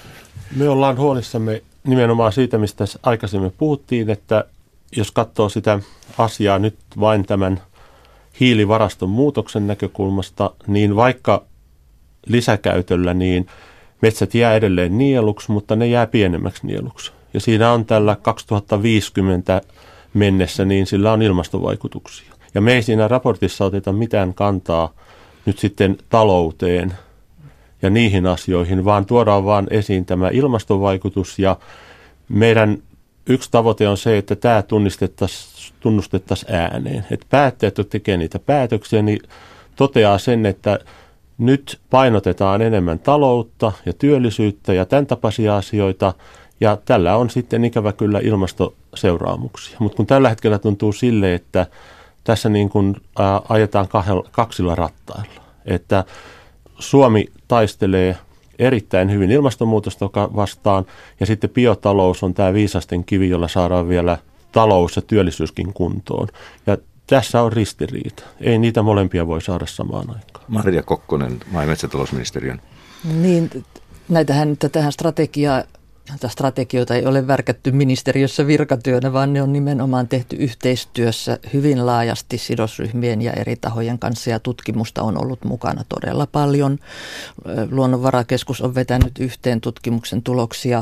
I: Me ollaan huolissamme nimenomaan siitä, mistä aikaisemmin puhuttiin, että jos katsoo sitä asiaa nyt vain tämän hiilivaraston muutoksen näkökulmasta, niin vaikka lisäkäytöllä, niin metsät jää edelleen nieluksi, mutta ne jää pienemmäksi nieluksi. Ja siinä on tällä kaksituhattaviisikymmentä mennessä, niin sillä on ilmastovaikutuksia. Ja me ei siinä raportissa oteta mitään kantaa nyt sitten talouteen ja niihin asioihin, vaan tuodaan vaan esiin tämä ilmastovaikutus. Ja meidän yksi tavoite on se, että tämä tunnistettaisiin, tunnustettaisiin ääneen. Että päättäjät, jotka tekevät niitä päätöksiä, niin toteaa sen, että nyt painotetaan enemmän taloutta ja työllisyyttä ja tämän tapaisia asioita, ja tällä on sitten ikävä kyllä ilmastoseuraamuksia. Mutta kun tällä hetkellä tuntuu sille, että tässä niin kuin ää, ajetaan kahdella, kaksilla rattailla, että Suomi taistelee erittäin hyvin ilmastonmuutosta vastaan, ja sitten biotalous on tämä viisasten kivi, jolla saadaan vielä talous ja työllisyyskin kuntoon. Ja tässä on ristiriita. Ei niitä molempia voi saada samaan aikaan.
H: Marja Kokkonen, maa- ja metsätalousministeriön.
J: Niin, näitähän tähän strategiaa, näitä strategioita ei ole värkätty ministeriössä virkatyönä, vaan ne on nimenomaan tehty yhteistyössä hyvin laajasti sidosryhmien ja eri tahojen kanssa, ja tutkimusta on ollut mukana todella paljon. Luonnonvarakeskus on vetänyt yhteen tutkimuksen tuloksia.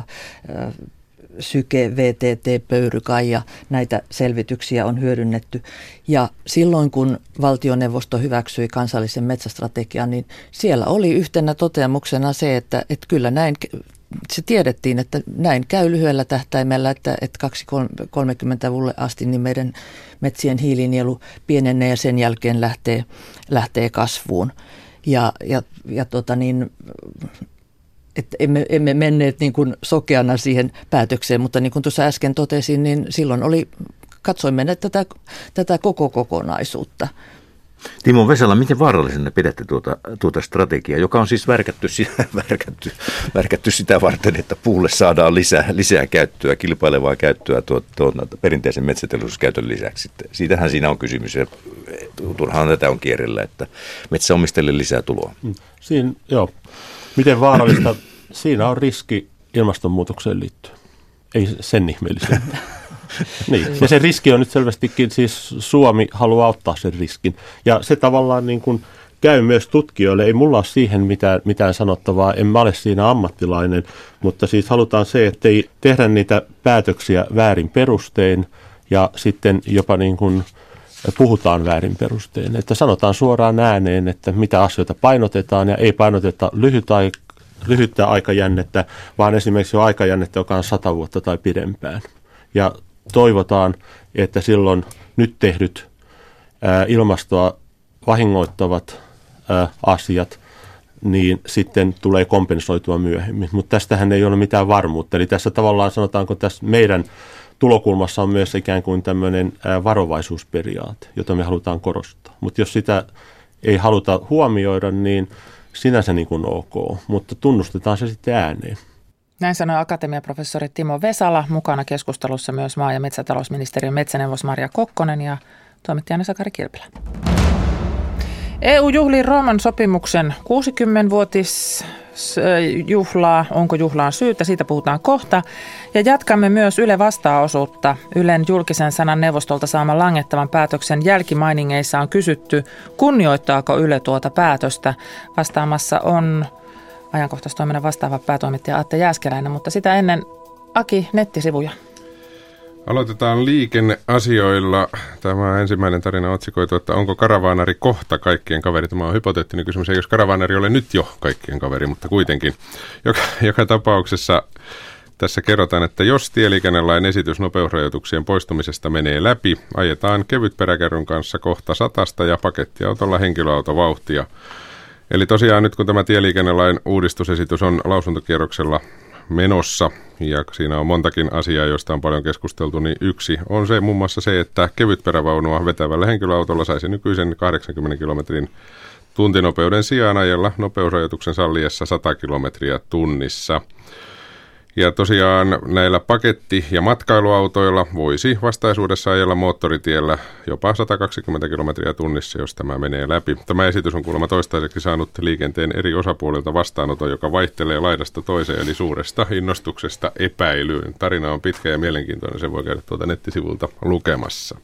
J: Syke, V T T, Pöyrykai ja näitä selvityksiä on hyödynnetty. Ja silloin kun valtioneuvosto hyväksyi kansallisen metsästrategian, niin siellä oli yhtenä toteamuksena se, että, että kyllä näin, se tiedettiin, että näin käy lyhyellä tähtäimellä, että, että kaksituhattakolmekymmentäluvulle asti niin meidän metsien hiilinielu pienenee ja sen jälkeen lähtee, lähtee kasvuun. Ja, ja, ja tota niin... Että emme, emme menneet niin kuin sokeana siihen päätökseen, mutta niin kuin tuossa äsken totesin, niin silloin oli, katsoimme tätä, tätä koko kokonaisuutta.
H: Timo Vesala, miten vaarallisena pidätte tuota, tuota strategiaa, joka on siis värkätty, värkätty, värkätty sitä varten, että puulle saadaan lisää, lisää käyttöä, kilpailevaa käyttöä tuon, tuon perinteisen metsäteollisuuskäytön lisäksi. Siitähän siinä on kysymys, ja turhaan tätä on kierrellä, että metsäomistajille lisää tuloa.
I: Siinä, joo. Miten vaarallista? Siinä on riski ilmastonmuutokseen liittyen. Ei sen ihmeellisempää. Niin. Ja se riski on nyt selvästikin, siis Suomi haluaa ottaa sen riskin. Ja se tavallaan niin kuin käy myös tutkijoille. Ei mulla ole siihen mitään, mitään sanottavaa, en mä ole siinä ammattilainen, mutta siis halutaan se, että ei tehdä niitä päätöksiä väärin perustein ja sitten jopa niin kuin puhutaan väärin perustein. Että sanotaan suoraan ääneen, että mitä asioita painotetaan ja ei painoteta lyhyt aika, lyhyttä aikajännettä, vaan esimerkiksi jo aikajännettä, joka on sata vuotta tai pidempään. Ja toivotaan, että silloin nyt tehdyt ää, ilmastoa vahingoittavat ää, asiat, niin sitten tulee kompensoitua myöhemmin. Mutta tästähän ei ole mitään varmuutta. Eli tässä tavallaan sanotaanko tässä meidän tulokulmassa on myös ikään kuin tämmöinen ää, varovaisuusperiaate, jota me halutaan korostaa. Mutta jos sitä ei haluta huomioida, niin sinänsä niin kuin ok, mutta tunnustetaan se sitten ääneen.
B: Näin sanoi akatemiaprofessori Timo Vesala, mukana keskustelussa myös maa- ja metsätalousministeriön metsäneuvos Marja Kokkonen ja toimittajana Sakari Kilpilä. E U juhlii Rooman sopimuksen kuusikymmenvuotisjuhlaa. Onko juhlaan syytä? Siitä puhutaan kohta. Ja jatkamme myös Yle Vastaa-osuutta. Ylen julkisen sanan neuvostolta saaman langettavan päätöksen jälkimainingeissa on kysytty, kunnioittaako Yle tuota päätöstä. Vastaamassa on ajankohtaistoiminnan vastaava päätoimittaja Atte Jääskeläinen, mutta sitä ennen Aki, nettisivuja.
K: Aloitetaan liikenneasioilla. Tämä ensimmäinen tarina otsikoitu, että onko karavaanari kohta kaikkien kaveri. Tämä on hypoteettinen kysymys. Ei jos karavaanari ole nyt jo kaikkien kaveri, mutta kuitenkin. Joka, joka tapauksessa tässä kerrotaan, että jos tieliikennelain esitys nopeusrajoituksien poistumisesta menee läpi, ajetaan kevytperäkärryn kanssa kohta satasta ja pakettiautolla henkilöautovauhtia. Eli tosiaan nyt kun tämä tieliikennelain uudistusesitys on lausuntokierroksella menossa, ja siinä on montakin asiaa, joista on paljon keskusteltu, niin yksi on se muun muassa se, että kevytperävaunua vetävällä henkilöautolla saisi nykyisen kahdeksankymmentä kilometrin tuntinopeuden sijaan ajella nopeusrajoituksen salliessa sata kilometriä tunnissa. Ja tosiaan näillä paketti- ja matkailuautoilla voisi vastaisuudessa ajella moottoritiellä jopa sata kaksikymmentä kilometriä tunnissa, jos tämä menee läpi. Tämä esitys on kuulemma toistaiseksi saanut liikenteen eri osapuolilta vastaanoton, joka vaihtelee laidasta toiseen, eli suuresta innostuksesta epäilyyn. Tarina on pitkä ja mielenkiintoinen, se voi käydä tuolta nettisivulta lukemassa.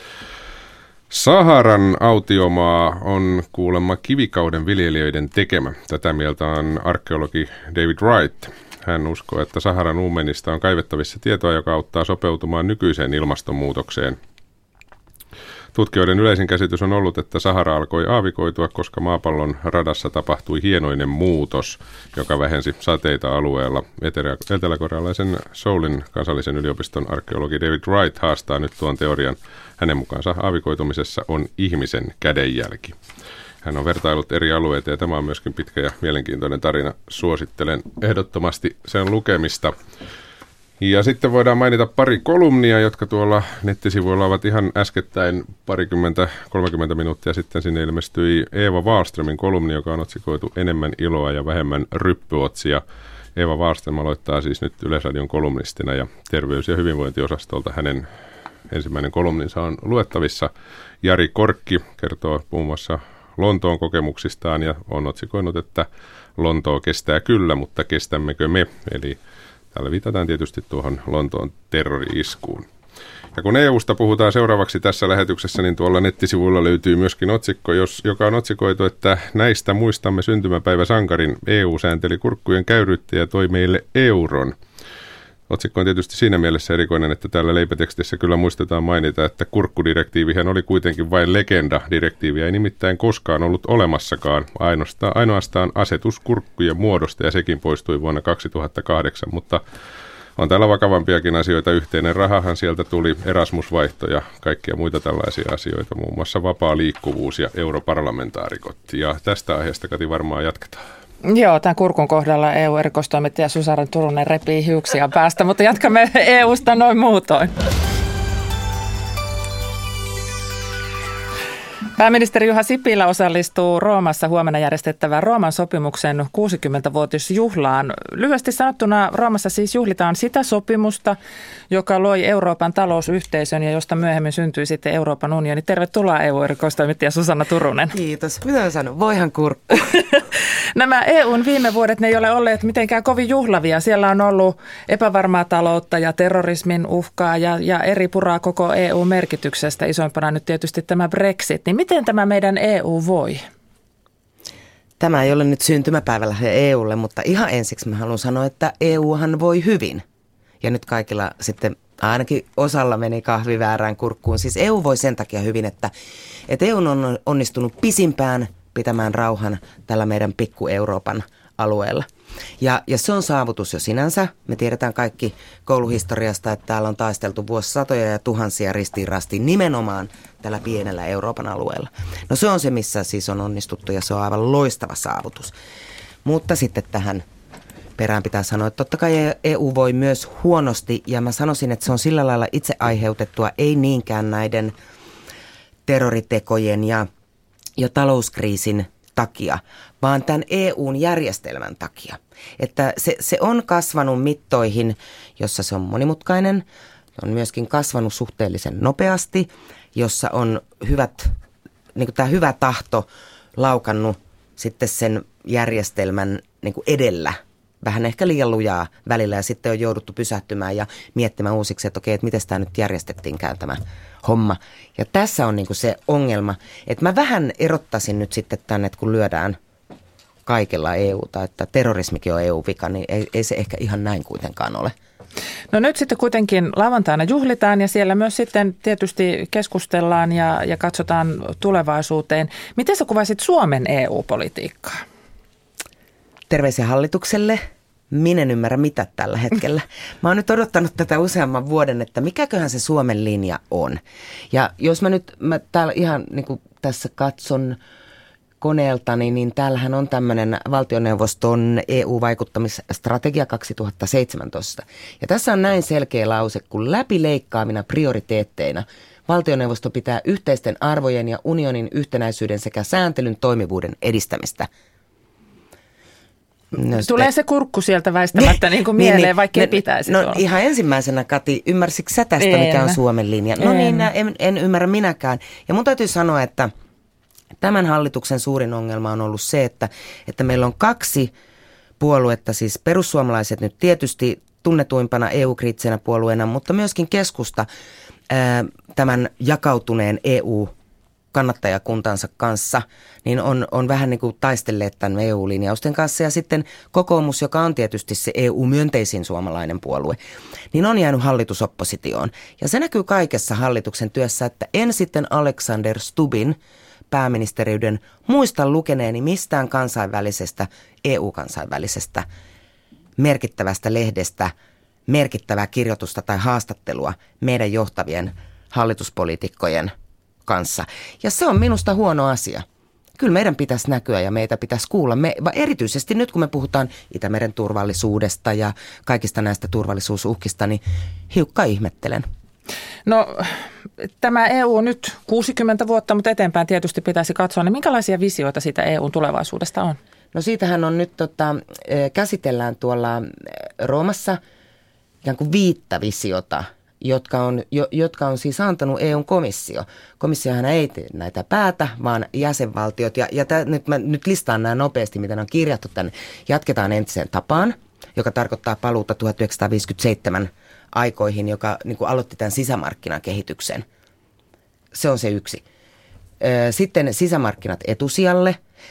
K: Saharan autiomaa on kuulemma kivikauden viljelijöiden tekemä. Tätä mieltä on arkeologi David Wright. Hän uskoo, että Saharan uumenista on kaivettavissa tietoa, joka auttaa sopeutumaan nykyiseen ilmastonmuutokseen. Tutkijoiden yleisin käsitys on ollut, että Sahara alkoi aavikoitua, koska maapallon radassa tapahtui hienoinen muutos, joka vähensi sateita alueella. Etelä-korealaisen Seoulin kansallisen yliopiston arkeologi David Wright haastaa nyt tuon teorian. Hänen mukaansa aavikoitumisessa on ihmisen kädenjälki. Hän on vertaillut eri alueita ja tämä on myöskin pitkä ja mielenkiintoinen tarina. Suosittelen ehdottomasti sen lukemista. Ja sitten voidaan mainita pari kolumnia, jotka tuolla nettisivuilla ovat ihan äskettäin parikymmentä, kolmekymmentä minuuttia sitten. Sinne ilmestyi Eeva Wahlströmin kolumni, joka on otsikoitu Enemmän iloa ja vähemmän ryppyotsia. Eeva Wahlström aloittaa siis nyt Yleisradion kolumnistina ja terveys- ja hyvinvointiosastolta hänen ensimmäinen kolumninsa on luettavissa. Jari Korkki kertoo muun muassa Lontoon kokemuksistaan ja on otsikoinut, että Lontoo kestää kyllä, mutta kestämmekö me? Eli täällä viitataan tietysti tuohon Lontoon terrori-iskuun. Ja kun E U:sta puhutaan seuraavaksi tässä lähetyksessä, niin tuolla nettisivuilla löytyy myöskin otsikko, jos, joka on otsikoitu, että näistä muistamme syntymäpäiväsankarin. E U säänteli kurkkujen käyryyttä ja toi meille euron. Otsikko on tietysti siinä mielessä erikoinen, että täällä leipätekstissä kyllä muistetaan mainita, että kurkkudirektiivihän oli kuitenkin vain legenda. Direktiiviä ei nimittäin koskaan ollut olemassakaan. Ainoastaan, ainoastaan asetus kurkkujen muodosta ja sekin poistui vuonna kaksituhattakahdeksan, mutta on täällä vakavampiakin asioita. Yhteinen rahahan sieltä tuli, Erasmus-vaihto ja kaikkia muita tällaisia asioita, muun muassa vapaa liikkuvuus ja europarlamentaarikot. Ja tästä aiheesta, Kati, varmaan jatketaan.
B: Joo, tämän kurkun kohdalla E U-erikoistoimittaja Susanna Turunen repii hiuksia päästä, mutta jatkamme E U:sta noin muutoin. Pääministeri Juha Sipilä osallistuu Roomassa huomenna järjestettävään Rooman sopimuksen kuusikymmenvuotisjuhlaan. Lyhyesti sanottuna Roomassa siis juhlitaan sitä sopimusta, joka loi Euroopan talousyhteisön ja josta myöhemmin syntyi sitten Euroopan unioni. Tervetuloa E U-erikoistoimittaja Susanna Turunen.
L: Kiitos. Mitä mä sanon? Voihan kurkku.
B: Nämä E U:n viime vuodet, ne ei ole olleet mitenkään kovin juhlavia. Siellä on ollut epävarmaa taloutta ja terrorismin uhkaa ja, ja eri puraa koko E U-merkityksestä. Isoimpana nyt tietysti tämä Brexit. Niin miten tämä meidän E U voi?
L: Tämä ei ole nyt syntymäpäivällä E U:lle, mutta ihan ensiksi mä haluan sanoa, että E Uhan voi hyvin. Ja nyt kaikilla sitten ainakin osalla meni kahvi väärään kurkkuun. Siis E U voi sen takia hyvin, että, että E U on onnistunut pisimpään pitämään rauhan tällä meidän pikku Euroopan alueella. Ja, ja se on saavutus jo sinänsä. Me tiedetään kaikki kouluhistoriasta, että täällä on taisteltu vuosisatoja ja tuhansia ristiin rastiin nimenomaan tällä pienellä Euroopan alueella. No se on se, missä siis on onnistuttu ja se on aivan loistava saavutus. Mutta sitten tähän perään pitää sanoa, että totta kai E U voi myös huonosti ja mä sanoisin, että se on sillä lailla itse aiheutettua, ei niinkään näiden terroritekojen ja, ja talouskriisin takia, vaan tämän E U:n järjestelmän takia. Että se, se on kasvanut mittoihin, jossa se on monimutkainen, on myöskin kasvanut suhteellisen nopeasti, jossa on hyvät, niin kuin tämä hyvä tahto laukannut sitten sen järjestelmän niin kuin edellä. Vähän ehkä liian lujaa välillä ja sitten on jouduttu pysähtymään ja miettimään uusiksi, että okei, että miten tämä nyt järjestettiinkään tämä homma. Ja tässä on niin kuin se ongelma, että mä vähän erottaisin nyt sitten tänne, että kun lyödään kaikella E U:ta, että terrorismikin on E U-vika, niin ei, ei se ehkä ihan näin kuitenkaan ole.
B: No nyt sitten kuitenkin lauantaina juhlitaan ja siellä myös sitten tietysti keskustellaan ja, ja katsotaan tulevaisuuteen. Miten sä kuvaisit Suomen E U-politiikkaa?
L: Terveisiä hallitukselle. Minä en ymmärrä mitä tällä hetkellä. Mä oon nyt odottanut tätä useamman vuoden, että mikäköhän se Suomen linja on. Ja jos mä nyt mä täällä ihan niin kuin tässä katson koneeltani, niin täällähän on tämmöinen valtioneuvoston E U-vaikuttamisstrategia kaksituhattaseitsemäntoista. Ja tässä on näin selkeä lause, kun läpileikkaamina prioriteetteina valtioneuvosto pitää yhteisten arvojen ja unionin yhtenäisyyden sekä sääntelyn toimivuuden edistämistä.
B: No, tulee se kurkku sieltä väistämättä niin kuin mieleen, niin, vaikka ei pitäisi.
L: No tuolla. Ihan ensimmäisenä, Kati, ymmärsitkö sä tästä, en. mikä on Suomen linja? No en. niin, en, en ymmärrä minäkään. Ja mun täytyy sanoa, että tämän hallituksen suurin ongelma on ollut se, että, että meillä on kaksi puoluetta, siis perussuomalaiset nyt tietysti tunnetuimpana E U-kriittisenä puolueena, mutta myöskin keskusta ää, tämän jakautuneen E U-kannattajakuntansa kanssa, niin on, on vähän niin kuin taistelleet tämän E U-linjausten kanssa. Ja sitten kokoomus, joka on tietysti se E U-myönteisin suomalainen puolue, niin on jäänyt hallitusoppositioon. Ja se näkyy kaikessa hallituksen työssä, että en sitten Alexander Stubbin pääministeriyden muista lukeneeni mistään kansainvälisestä, E U-kansainvälisestä merkittävästä lehdestä, merkittävää kirjoitusta tai haastattelua meidän johtavien hallituspoliitikkojen kanssa. Ja se on minusta huono asia. Kyllä meidän pitäisi näkyä ja meitä pitäisi kuulla. Me, erityisesti nyt kun me puhutaan Itämeren turvallisuudesta ja kaikista näistä turvallisuusuhkista, niin hiukka ihmettelen.
B: No tämä E U on nyt kuusikymmentä vuotta, mutta eteenpäin tietysti pitäisi katsoa. Niin minkälaisia visioita siitä E U:n tulevaisuudesta on?
L: No siitähän on nyt, tota, käsitellään tuolla Roomassa ikään kuin viittä visiota, jotka on, jo, jotka on siis antanut E U:n komissio. Komissiohan ei tee näitä päätä, vaan jäsenvaltiot. Ja, ja tää, nyt mä nyt listaan nämä nopeasti, mitä ne on kirjattu tänne. Jatketaan entiseen tapaan, joka tarkoittaa paluuta tuhatyhdeksänsataaviisikymmentäseitsemän aikoihin, joka niin kuin aloitti tämän sisämarkkinakehityksen. Se on se yksi. Sitten sisämarkkinat etusijalle.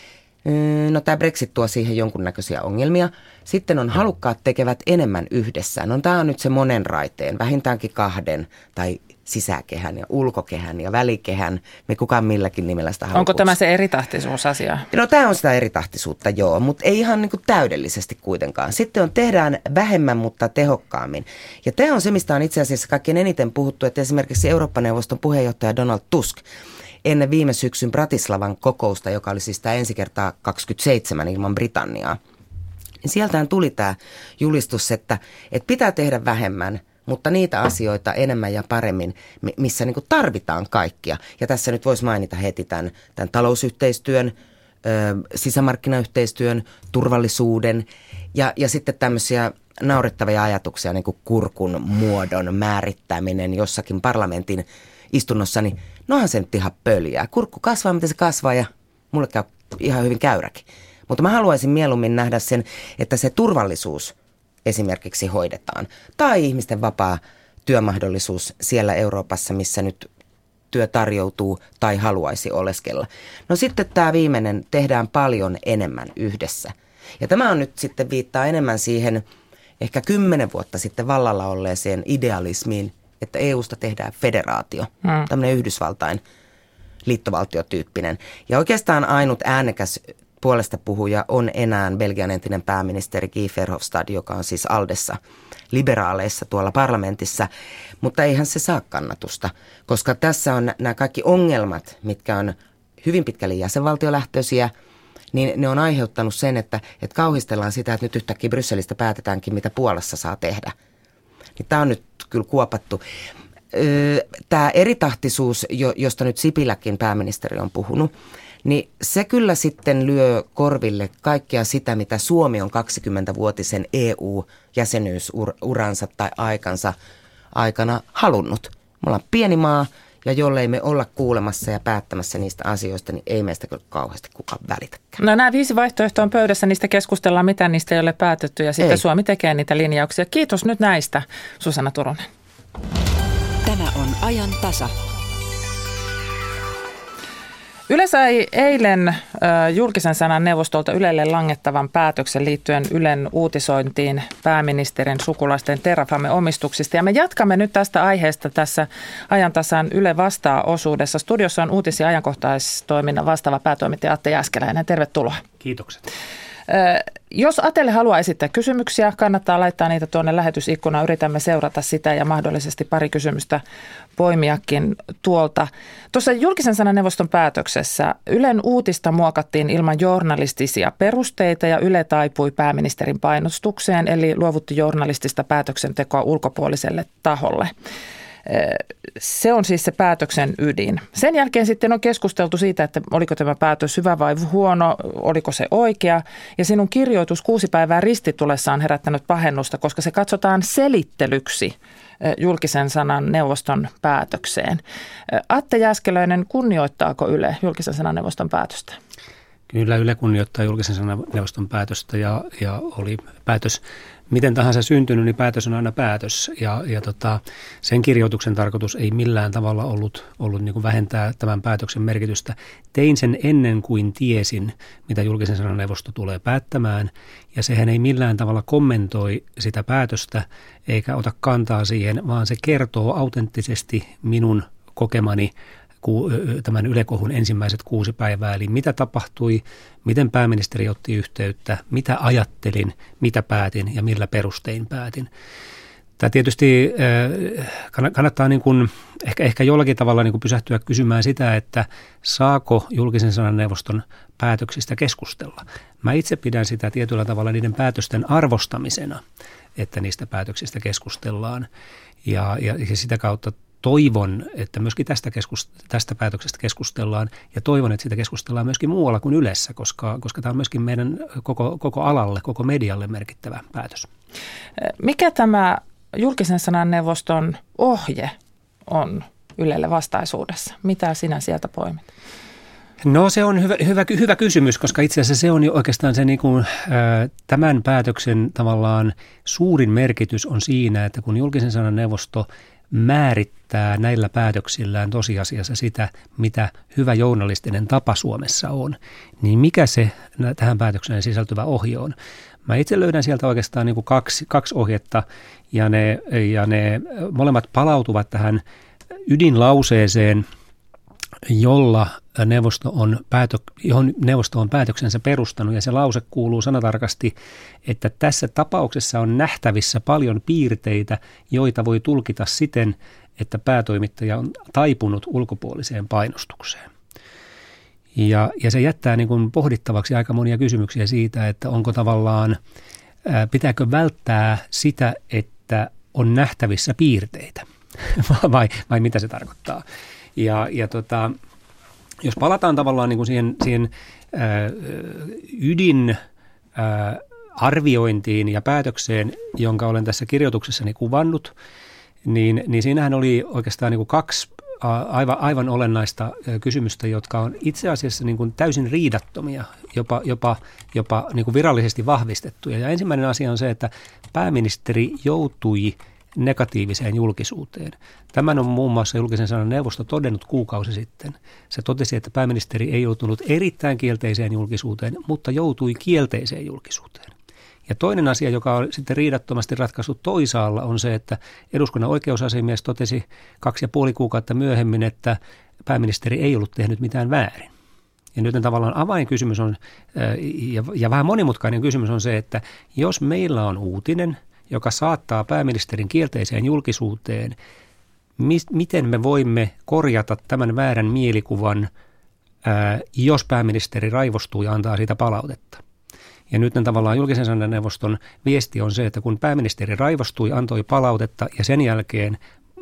L: No tämä Brexit tuo siihen jonkunnäköisiä ongelmia. Sitten on halukkaat tekevät enemmän yhdessä. No tämä on nyt se monen raiteen, vähintäänkin kahden tai sisäkehän ja ulkokehän ja välikehän. Me kukaan milläkin nimellä sitä haluaa.
B: Onko tämä se eritahtisuusasia?
L: No tämä on sitä eritahtisuutta, joo, mutta ei ihan niin kuin täydellisesti kuitenkaan. Sitten on tehdään vähemmän, mutta tehokkaammin. Ja tämä on se, mistä on itse asiassa kaikkein eniten puhuttu, että esimerkiksi Eurooppa-neuvoston puheenjohtaja Donald Tusk ennen viime syksyn Bratislavan kokousta, joka oli siis tämä ensi kertaa kaksikymmentäseitsemän ilman Britanniaa, niin sieltähän tuli tämä julistus, että, että pitää tehdä vähemmän, mutta niitä asioita enemmän ja paremmin, missä niin kuin tarvitaan kaikkia. Ja tässä nyt voisi mainita heti tämän, tämän talousyhteistyön, ö, sisämarkkinayhteistyön, turvallisuuden ja, ja sitten tämmöisiä naurettavia ajatuksia, niin kuin kurkun muodon määrittäminen jossakin parlamentin istunnossa, niin nohan se nyt ihan pöljää. Kurkku kasvaa, miten se kasvaa ja mulle käy ihan hyvin käyräkin. Mutta mä haluaisin mieluummin nähdä sen, että se turvallisuus esimerkiksi hoidetaan. Tai ihmisten vapaa työmahdollisuus siellä Euroopassa, missä nyt työ tarjoutuu tai haluaisi oleskella. No sitten tämä viimeinen, tehdään paljon enemmän yhdessä. Ja tämä on nyt sitten viittaa enemmän siihen ehkä kymmenen vuotta sitten vallalla olleeseen idealismiin, että E U:sta tehdään federaatio, hmm. tämmöinen Yhdysvaltain liittovaltiotyyppinen. Ja oikeastaan ainut äänekäs puolesta puhuja on enää Belgian entinen pääministeri Guy Verhofstadt, joka on siis Aldessa liberaaleissa tuolla parlamentissa, mutta eihän se saa kannatusta, koska tässä on nämä kaikki ongelmat, mitkä on hyvin pitkälle jäsenvaltiolähtöisiä, niin ne on aiheuttanut sen, että, että kauhistellaan sitä, että nyt yhtäkkiä Brysselistä päätetäänkin, mitä Puolassa saa tehdä. Niin tämä on nyt kyllä kuopattu. Tämä eritahtisuus, josta nyt Sipiläkin pääministeri on puhunut, niin se kyllä sitten lyö korville kaikkea sitä, mitä Suomi on kaksikymmentävuotisen E U-jäsenyysuransa tai aikansa aikana halunnut. Me ollaan pieni maa, ja jollei me olla kuulemassa ja päättämässä niistä asioista, niin ei meistä kyllä kauheasti kukaan välitäkään.
B: No nämä viisi vaihtoehtoa on pöydässä, niistä keskustellaan, mitä niistä ei ole päätetty, ja sitten ei. Suomi tekee niitä linjauksia. Kiitos nyt näistä, Susanna Turunen.
G: Tämä on ajan tasa.
B: Yle sai eilen äh, julkisen sanan neuvostolta Ylelle langettavan päätöksen liittyen Ylen uutisointiin pääministerin sukulaisten Terrafame-omistuksista. Ja me jatkamme nyt tästä aiheesta tässä ajantasan Yle vastaa-osuudessa. Studiossa on uutis- ja ajankohtaistoiminnan vastaava päätoimittaja Atte Jääskeläinen. Tervetuloa.
M: Kiitokset.
B: Jos Atelle haluaa esittää kysymyksiä, kannattaa laittaa niitä tuonne lähetysikkunaan. Yritämme seurata sitä ja mahdollisesti pari kysymystä poimiakin tuolta. Tuossa julkisen sanan neuvoston päätöksessä Ylen uutista muokattiin ilman journalistisia perusteita ja Yle taipui pääministerin painostukseen, eli luovutti journalistista päätöksentekoa ulkopuoliselle taholle. Se on siis se päätöksen ydin. Sen jälkeen sitten on keskusteltu siitä, että oliko tämä päätös hyvä vai huono, oliko se oikea. Ja sinun kirjoitus kuusi päivää ristitulessa on herättänyt pahennusta, koska se katsotaan selittelyksi julkisen sanan neuvoston päätökseen. Atte Jääskeläinen, kunnioittaako Yle julkisen sanan neuvoston päätöstä?
M: Kyllä Yle kunnioittaa julkisen sanan neuvoston päätöstä ja, ja oli päätös miten tahansa syntynyt, niin päätös on aina päätös. Ja, ja tota, sen kirjoituksen tarkoitus ei millään tavalla ollut, ollut niin kuin vähentää tämän päätöksen merkitystä. Tein sen ennen kuin tiesin, mitä julkisen sanan neuvosto tulee päättämään. Ja sehän ei millään tavalla kommentoi sitä päätöstä eikä ota kantaa siihen, vaan se kertoo autenttisesti minun kokemani tämän Yle-kohun ensimmäiset kuusi päivää, eli mitä tapahtui, miten pääministeri otti yhteyttä, mitä ajattelin, mitä päätin ja millä perustein päätin. Tämä tietysti kannattaa niin kuin, ehkä, ehkä jollakin tavalla niin kuin pysähtyä kysymään sitä, että saako julkisen sanan neuvoston päätöksistä keskustella. Mä itse pidän sitä tietyllä tavalla niiden päätösten arvostamisena, että niistä päätöksistä keskustellaan ja, ja, ja sitä kautta toivon, että myöskin tästä, keskust- tästä päätöksestä keskustellaan ja toivon, että siitä keskustellaan myöskin muualla kuin Ylessä, koska, koska tämä on myöskin meidän koko, koko alalle, koko medialle merkittävä päätös.
B: Mikä tämä julkisen sanan neuvoston ohje on Ylelle vastaisuudessa? Mitä sinä sieltä poimit?
M: No se on hyvä, hyvä, hyvä kysymys, koska itse asiassa se on jo oikeastaan se niin kuin, ä, tämän päätöksen tavallaan suurin merkitys on siinä, että kun julkisen sanan neuvosto määrittää näillä päätöksillään tosiasiassa sitä, mitä hyvä journalistinen tapa Suomessa on, niin mikä se tähän päätökseen sisältyvä ohje on? Mä itse löydän sieltä oikeastaan niin kuin kaksi, kaksi ohjetta ja ne, ja ne molemmat palautuvat tähän ydinlauseeseen, jolla neuvosto on päätö, johon neuvosto on päätöksensä perustanut, ja se lause kuuluu sanatarkasti, että tässä tapauksessa on nähtävissä paljon piirteitä, joita voi tulkita siten, että päätoimittaja on taipunut ulkopuoliseen painostukseen. Ja, ja se jättää niin kuin pohdittavaksi aika monia kysymyksiä siitä, että onko tavallaan, ää, pitääkö välttää sitä, että on nähtävissä piirteitä, vai, vai mitä se tarkoittaa. Ja, ja tota, jos palataan tavallaan niin kuin siihen, siihen ää, ydin ää, arviointiin ja päätökseen, jonka olen tässä kirjoituksessani kuvannut, niin, niin siinähän oli oikeastaan niin kuin kaksi aivan, aivan olennaista kysymystä, jotka on itse asiassa niin kuin täysin riidattomia, jopa, jopa, jopa niin kuin virallisesti vahvistettuja. Ja ensimmäinen asia on se, että pääministeri joutui negatiiviseen julkisuuteen. Tämän on muun muassa julkisen sanan neuvosto todennut kuukausi sitten. Se totesi, että pääministeri ei joutunut erittäin kielteiseen julkisuuteen, mutta joutui kielteiseen julkisuuteen. Ja toinen asia, joka on sitten riidattomasti ratkaistu toisaalla, on se, että eduskunnan oikeusasiamies totesi kaksi ja puoli kuukautta myöhemmin, että pääministeri ei ollut tehnyt mitään väärin. Ja nyt tavallaan avainkysymys on, ja, ja vähän monimutkainen kysymys on se, että jos meillä on uutinen, joka saattaa pääministerin kielteiseen julkisuuteen, mis, miten me voimme korjata tämän väärän mielikuvan, ää, jos pääministeri raivostuu ja antaa siitä palautetta. Ja nyt tavallaan julkisen sanan neuvoston viesti on se, että kun pääministeri raivostui, antoi palautetta ja sen jälkeen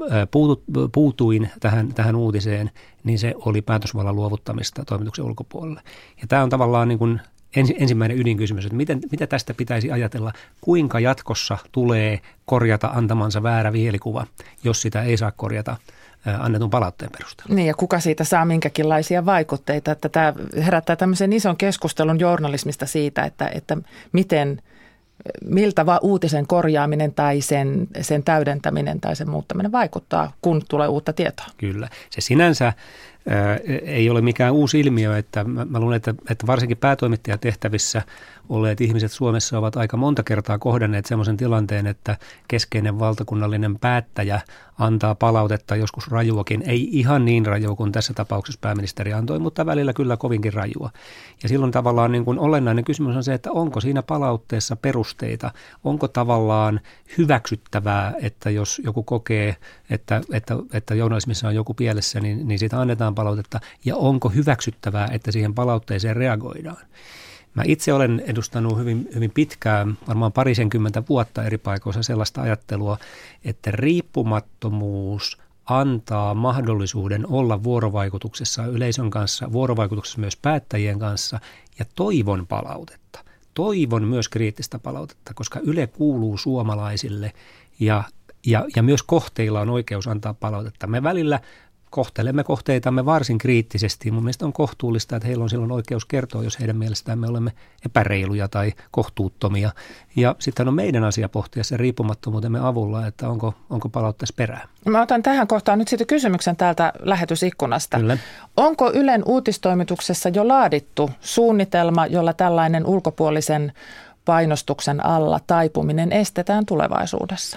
M: puutuin tähän, tähän uutiseen, niin se oli päätösvallan luovuttamista toimituksen ulkopuolelle. Ja tämä on tavallaan niin kuin ensimmäinen ydinkysymys, että miten, mitä tästä pitäisi ajatella, kuinka jatkossa tulee korjata antamansa väärä mielikuva, jos sitä ei saa korjata annetun palautteen perusteella.
B: Niin, ja kuka siitä saa minkäkinlaisia vaikutteita, että tämä herättää tämmöisen ison keskustelun journalismista siitä, että, että miten, miltä vaan uutisen korjaaminen tai sen, sen täydentäminen tai sen muuttaminen vaikuttaa, kun tulee uutta tietoa.
M: Kyllä, se sinänsä ää, ei ole mikään uusi ilmiö, että mä, mä luulen, että, että varsinkin päätoimittajatehtävissä olleet ihmiset Suomessa ovat aika monta kertaa kohdanneet sellaisen tilanteen, että keskeinen valtakunnallinen päättäjä antaa palautetta joskus rajuakin, ei ihan niin rajua kuin tässä tapauksessa pääministeri antoi, mutta välillä kyllä kovinkin rajua. Ja silloin tavallaan niin kuin olennainen kysymys on se, että onko siinä palautteessa perusteita, onko tavallaan hyväksyttävää, että jos joku kokee, että, että, että journalismissa on joku pielessä, niin, niin siitä annetaan palautetta, ja onko hyväksyttävää, että siihen palautteeseen reagoidaan. Mä itse olen edustanut hyvin, hyvin pitkään, varmaan parisenkymmentä vuotta eri paikoissa sellaista ajattelua, että riippumattomuus antaa mahdollisuuden olla vuorovaikutuksessa yleisön kanssa, vuorovaikutuksessa myös päättäjien kanssa ja toivon palautetta. Toivon myös kriittistä palautetta, koska Yle kuuluu suomalaisille ja, ja, ja myös kohteilla on oikeus antaa palautetta. Me välillä kohtelemme kohteitamme varsin kriittisesti. Mun mielestä on kohtuullista, että heillä on silloin oikeus kertoa, jos heidän mielestään me olemme epäreiluja tai kohtuuttomia. Ja sitten on meidän asia pohtia sen riippumattomuutemme avulla, että onko, onko palautteessa perää.
B: Mä otan tähän kohtaan nyt sitten kysymyksen täältä lähetysikkunasta.
M: Kyllä.
B: Onko Ylen uutistoimituksessa jo laadittu suunnitelma, jolla tällainen ulkopuolisen painostuksen alla taipuminen estetään tulevaisuudessa?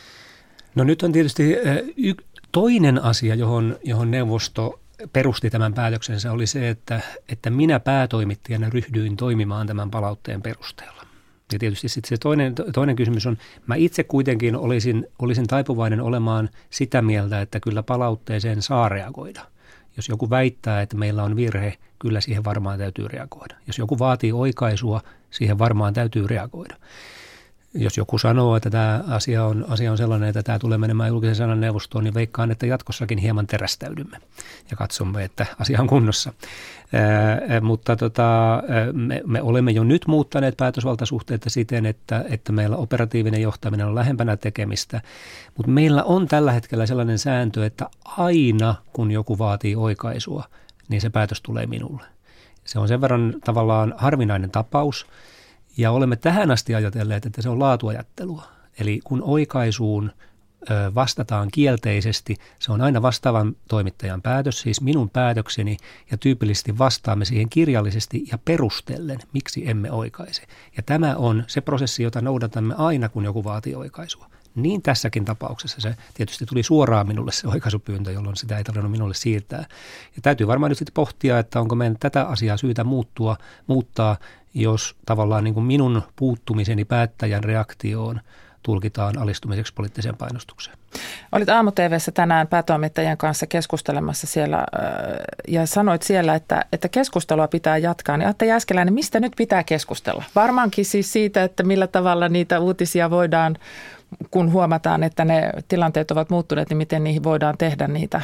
M: No nyt on tietysti y- toinen asia, johon, johon neuvosto perusti tämän päätöksensä, oli se, että, että minä päätoimittajana ryhdyin toimimaan tämän palautteen perusteella. Ja tietysti sitten se toinen, toinen kysymys on, mä itse kuitenkin olisin, olisin taipuvainen olemaan sitä mieltä, että kyllä palautteeseen saa reagoida. Jos joku väittää, että meillä on virhe, kyllä siihen varmaan täytyy reagoida. Jos joku vaatii oikaisua, siihen varmaan täytyy reagoida. Jos joku sanoo, että tämä asia on, asia on sellainen, että tämä tulee menemään julkisen sanan neuvostoon, niin veikkaan, että jatkossakin hieman terästäydymme ja katsomme, että asia on kunnossa. Ää, mutta tota, me, me olemme jo nyt muuttaneet päätösvaltasuhteita siten, että, että meillä operatiivinen johtaminen on lähempänä tekemistä. Mutta meillä on tällä hetkellä sellainen sääntö, että aina kun joku vaatii oikaisua, niin se päätös tulee minulle. Se on sen verran tavallaan harvinainen tapaus. Ja olemme tähän asti ajatelleet, että se on laatuajattelua. Eli kun oikaisuun vastataan kielteisesti, se on aina vastaavan toimittajan päätös, siis minun päätökseni, ja tyypillisesti vastaamme siihen kirjallisesti ja perustellen, miksi emme oikaise. Ja tämä on se prosessi, jota noudatamme aina, kun joku vaatii oikaisua. Niin tässäkin tapauksessa se tietysti tuli suoraan minulle se oikaisupyyntö, jolloin sitä ei tarvinnut minulle siirtää. Ja täytyy varmaan nyt sitten pohtia, että onko meidän tätä asiaa syytä muuttua, muuttaa, jos tavallaan niin kuin minun puuttumiseni päättäjän reaktioon tulkitaan alistumiseksi poliittiseen painostukseen.
B: Olit Aamu-T V:ssä tänään päätoimittajien kanssa keskustelemassa siellä ja sanoit siellä, että, että keskustelua pitää jatkaa. Niin Atte Jääskeläinen, mistä nyt pitää keskustella? Varmaankin siis siitä, että millä tavalla niitä uutisia voidaan, kun huomataan, että ne tilanteet ovat muuttuneet, niin miten niihin voidaan tehdä niitä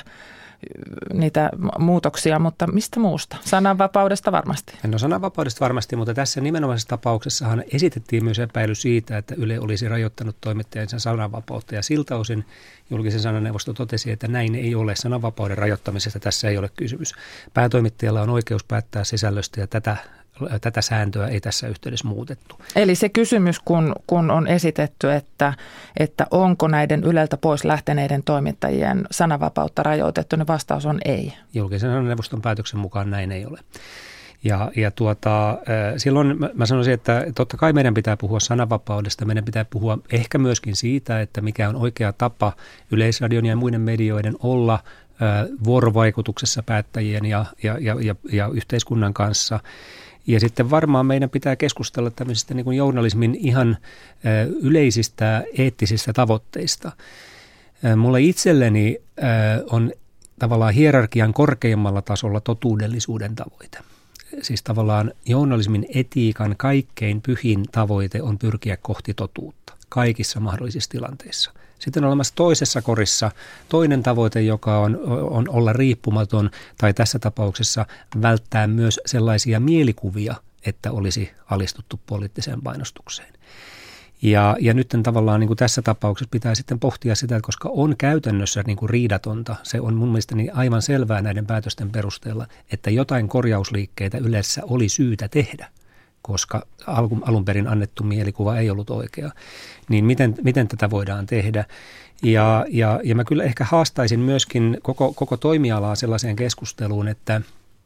B: niitä muutoksia, mutta mistä muusta? Sananvapaudesta varmasti.
M: No sananvapaudesta varmasti, mutta tässä nimenomaisessa tapauksessahan esitettiin myös epäily siitä, että Yle olisi rajoittanut toimittajansa sananvapautta ja siltä osin julkisen sananeuvosto totesi, että näin ei ole. Sananvapauden rajoittamisesta tässä ei ole kysymys. Päätoimittajalla on oikeus päättää sisällöstä ja tätä Tätä sääntöä ei tässä yhteydessä muutettu.
B: Eli se kysymys, kun, kun on esitetty, että, että onko näiden Yleltä pois lähteneiden toimittajien sananvapautta rajoitettu, niin vastaus on ei.
M: Julkisen sananneuvoston päätöksen mukaan näin ei ole. Ja, ja tuota, silloin mä sanoisin, että totta kai meidän pitää puhua sananvapaudesta, meidän pitää puhua ehkä myöskin siitä, että mikä on oikea tapa Yleisradion ja muiden medioiden olla vuorovaikutuksessa päättäjien ja, ja, ja, ja, ja yhteiskunnan kanssa. Ja sitten varmaan meidän pitää keskustella tämmöisistä niin kuin journalismin ihan yleisistä eettisistä tavoitteista. Mulle itselleni on tavallaan hierarkian korkeimmalla tasolla totuudellisuuden tavoite. Siis tavallaan journalismin etiikan kaikkein pyhin tavoite on pyrkiä kohti totuutta kaikissa mahdollisissa tilanteissa. Sitten on olemassa toisessa korissa toinen tavoite, joka on, on olla riippumaton tai tässä tapauksessa välttää myös sellaisia mielikuvia, että olisi alistuttu poliittiseen painostukseen. Ja, ja nyt tavallaan niin kuin tässä tapauksessa pitää sitten pohtia sitä, että koska on käytännössä niin kuin riidatonta, se on mun mielestäni aivan selvää näiden päätösten perusteella, että jotain korjausliikkeitä Ylessä oli syytä tehdä, koska alun, alun perin annettu mielikuva ei ollut oikea. Niin miten, miten tätä voidaan tehdä? Ja, ja, ja mä kyllä ehkä haastaisin myöskin koko, koko toimialaa sellaiseen keskusteluun, että,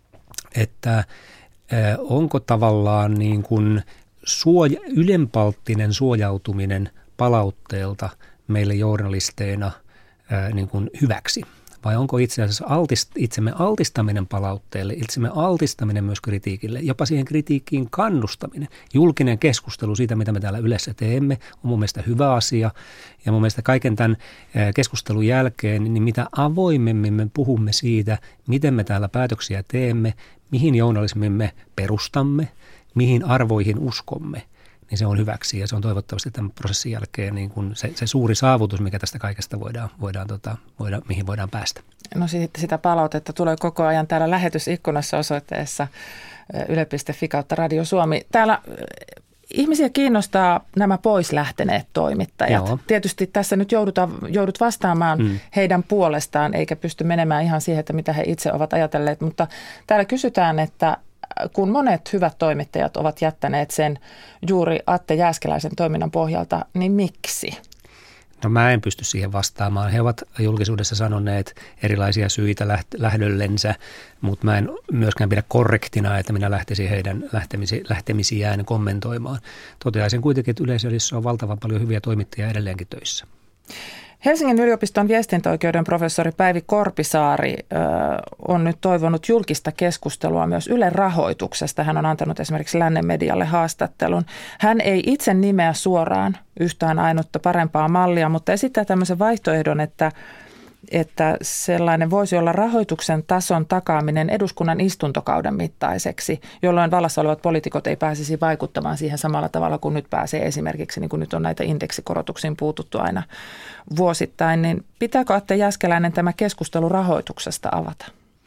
M: että onko tavallaan niin kuin suoja, ylenpalttinen suojautuminen palautteelta meille journalisteina ää, niin kuin hyväksi? Vai onko itse asiassa altist, itsemme altistaminen palautteelle, itsemme altistaminen myös kritiikille, jopa siihen kritiikkiin kannustaminen? Julkinen keskustelu siitä, mitä me täällä Ylessä teemme, on mun mielestä hyvä asia. Ja mun mielestä kaiken tämän keskustelun jälkeen, niin mitä avoimemmin me puhumme siitä, miten me täällä päätöksiä teemme, mihin journalismimme perustamme, mihin arvoihin uskomme, niin se on hyväksi ja se on toivottavasti tämän prosessin jälkeen niin kuin se, se suuri saavutus, mikä tästä kaikesta voidaan, voidaan, tota, voidaan, mihin voidaan päästä.
B: No sitten sitä palautetta tulee koko ajan täällä lähetysikkunassa osoitteessa yle piste fi kautta Radio Suomi. Täällä ihmisiä kiinnostaa nämä pois lähteneet toimittajat. Joo. Tietysti tässä nyt joudutaan, joudut vastaamaan mm. heidän puolestaan, eikä pysty menemään ihan siihen, että mitä he itse ovat ajatelleet, mutta täällä kysytään, että kun monet hyvät toimittajat ovat jättäneet sen juuri Atte Jääskeläisen toiminnan pohjalta, niin miksi?
M: No mä en pysty siihen vastaamaan. He ovat julkisuudessa sanoneet erilaisia syitä lähdöllensä, mutta mä en myöskään pidä korrektina, että minä lähtisin heidän lähtemisi, lähtemisiään kommentoimaan. Toteaisin kuitenkin, että Yleisradiossa on valtavan paljon hyviä toimittajia edelleenkin töissä.
B: Helsingin yliopiston viestintäoikeuden professori Päivi Korpisaari ö, on nyt toivonut julkista keskustelua myös Ylen rahoituksesta. Hän on antanut esimerkiksi Lännen medialle haastattelun. Hän ei itse nimeä suoraan yhtään ainutta parempaa mallia, mutta esittää tämmöisen vaihtoehdon, että, että sellainen voisi olla rahoituksen tason takaaminen eduskunnan istuntokauden mittaiseksi, jolloin vallassa olevat poliitikot ei pääsisi vaikuttamaan siihen samalla tavalla kuin nyt pääsee esimerkiksi, niin kuin nyt on näitä indeksikorotuksiin puututtu aina vuosittain. Niin pitääkö Atte Jääskeläinen tämä keskustelu rahoituksesta avata?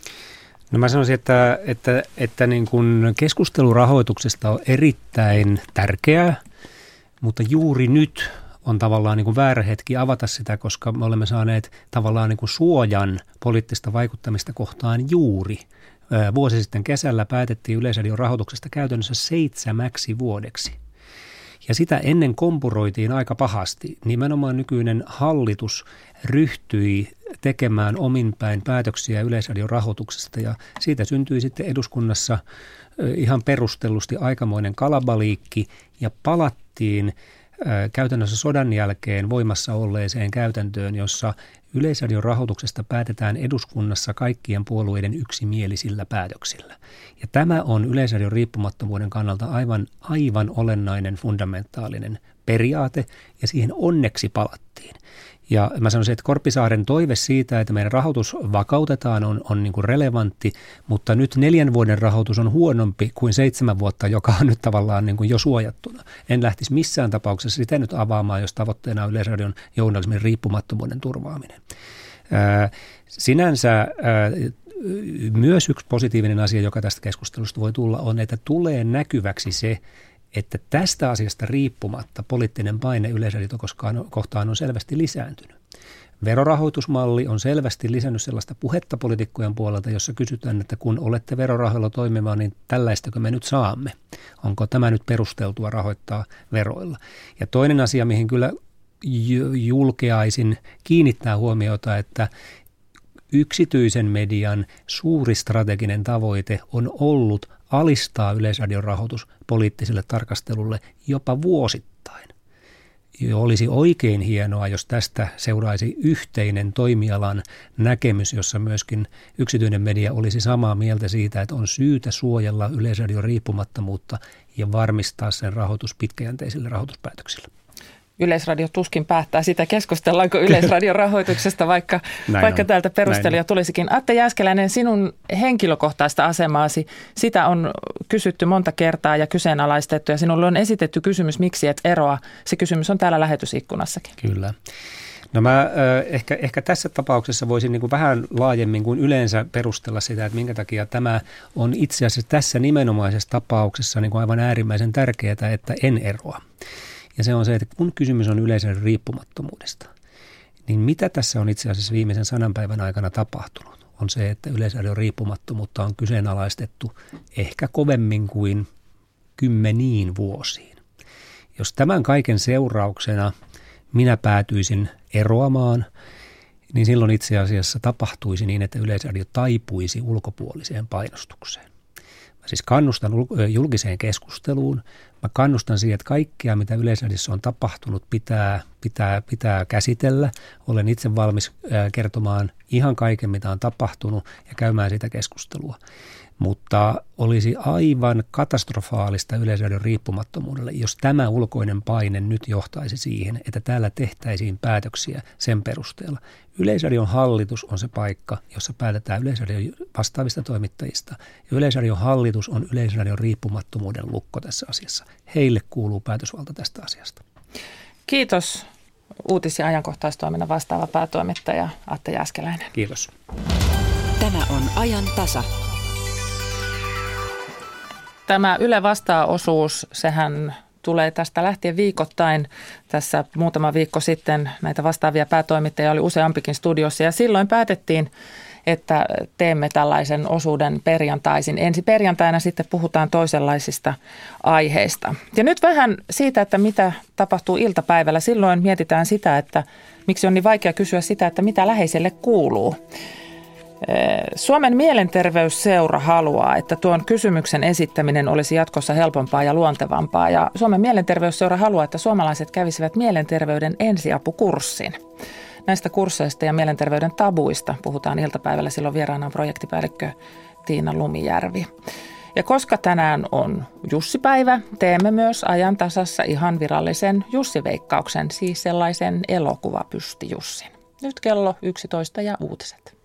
M: No mä sanoisin, että, että, että niin kuin keskustelu rahoituksesta on erittäin tärkeää, mutta juuri nyt on tavallaan niin kuin väärä hetki avata sitä, koska me olemme saaneet tavallaan niin kuin suojan poliittista vaikuttamista kohtaan juuri. Vuosi sitten kesällä päätettiin Yleisradion rahoituksesta käytännössä seitsemäksi vuodeksi. Ja sitä ennen kompuroitiin aika pahasti. Nimenomaan nykyinen hallitus ryhtyi tekemään ominpäin päätöksiä Yleisradion rahoituksesta ja siitä syntyi sitten eduskunnassa ihan perustellusti aikamoinen kalabaliikki ja palattiin käytännössä sodan jälkeen voimassa olleeseen käytäntöön, jossa Yleisradion rahoituksesta päätetään eduskunnassa kaikkien puolueiden yksimielisillä päätöksillä. Ja tämä on Yleisradion riippumattomuuden kannalta aivan, aivan olennainen fundamentaalinen periaate, ja siihen onneksi palattiin. Ja mä sanoisin, että Korpisaaren toive siitä, että meidän rahoitus vakautetaan, on, on niin kuin relevantti, mutta nyt neljän vuoden rahoitus on huonompi kuin seitsemän vuotta, joka on nyt tavallaan niin kuin jo suojattuna. En lähtisi missään tapauksessa sitä nyt avaamaan, jos tavoitteena on Yleisradion journalismin riippumattomuuden turvaaminen. Ää, sinänsä ää, myös yksi positiivinen asia, joka tästä keskustelusta voi tulla, on, että tulee näkyväksi se, että tästä asiasta riippumatta poliittinen paine Yleisradiota kohtaan on selvästi lisääntynyt. Verorahoitusmalli on selvästi lisännyt sellaista puhetta poliitikkojen puolelta, jossa kysytään, että kun olette verorahoilla toimimaan, niin tällaistako me nyt saamme? Onko tämä nyt perusteltua rahoittaa veroilla? Ja toinen asia, mihin kyllä julkeaisin kiinnittää huomiota, että yksityisen median suuri strateginen tavoite on ollut alistaa Yleisradion rahoitus poliittiselle tarkastelulle jopa vuosittain. olisi oikein hienoa, jos tästä seuraisi yhteinen toimialan näkemys, jossa myöskin yksityinen media olisi samaa mieltä siitä, että on syytä suojella Yleisradion riippumattomuutta ja varmistaa sen rahoitus pitkäjänteisillä rahoituspäätöksillä.
B: Yleisradio tuskin päättää sitä, keskustellaanko Yleisradion rahoituksesta, vaikka, vaikka täältä perustelija tulisikin. Atte Jääskeläinen, sinun henkilökohtaista asemaasi, sitä on kysytty monta kertaa ja kyseenalaistettu, ja sinulle on esitetty kysymys, miksi et eroa. Se kysymys on täällä lähetysikkunassakin.
M: Kyllä. No mä äh, ehkä, ehkä tässä tapauksessa voisin niin kuin vähän laajemmin kuin yleensä perustella sitä, että minkä takia tämä on itse asiassa tässä nimenomaisessa tapauksessa niin kuin aivan äärimmäisen tärkeää, että en eroa. Ja se on se, että kun kysymys on yleisön riippumattomuudesta, niin mitä tässä on itse asiassa viimeisen sadan päivän aikana tapahtunut, on se, että Yleisradion riippumattomuutta on kyseenalaistettu ehkä kovemmin kuin kymmeniin vuosiin. Jos tämän kaiken seurauksena minä päätyisin eroamaan, niin silloin itse asiassa tapahtuisi niin, että Yleisradio taipuisi ulkopuoliseen painostukseen. Mä siis kannustan julkiseen keskusteluun. Mä kannustan siihen, että kaikkea, mitä Yleisradiossa on tapahtunut, pitää, pitää, pitää käsitellä. Olen itse valmis kertomaan ihan kaiken, mitä on tapahtunut ja käymään sitä keskustelua. Mutta olisi aivan katastrofaalista Yleisradion riippumattomuudelle, jos tämä ulkoinen paine nyt johtaisi siihen, että täällä tehtäisiin päätöksiä sen perusteella. Yleisradion hallitus on se paikka, jossa päätetään Yleisradion vastaavista toimittajista. Ja Yleisradion hallitus on Yleisradion riippumattomuuden lukko tässä asiassa. Heille kuuluu päätösvalta tästä asiasta.
B: Kiitos uutis- ja ajankohtaistoiminnan vastaava päätoimittaja Atte Jääskeläinen.
M: Kiitos.
G: Tämä on ajan tasa.
B: Tämä Yle Vastaa-osuus, sehän tulee tästä lähtien viikoittain. Tässä muutama viikko sitten näitä vastaavia päätoimittajia oli useampikin studiossa ja silloin päätettiin, että teemme tällaisen osuuden perjantaisin. Ensi perjantaina sitten puhutaan toisenlaisista aiheista. Ja nyt vähän siitä, että mitä tapahtuu iltapäivällä. Silloin mietitään sitä, että miksi on niin vaikea kysyä sitä, että mitä läheiselle kuuluu. Suomen mielenterveysseura haluaa, että tuon kysymyksen esittäminen olisi jatkossa helpompaa ja luontevampaa. Ja Suomen mielenterveysseura haluaa, että suomalaiset kävisivät mielenterveyden ensiapukurssin. Näistä kursseista ja mielenterveyden tabuista puhutaan iltapäivällä. Silloin vieraana on projektipäällikkö Tiina Lumijärvi. Ja koska tänään on Jussi-päivä, teemme myös ajan tasassa ihan virallisen Jussi-veikkauksen, siis sellaisen elokuvapysti Jussin. Nyt kello yksitoista ja uutiset.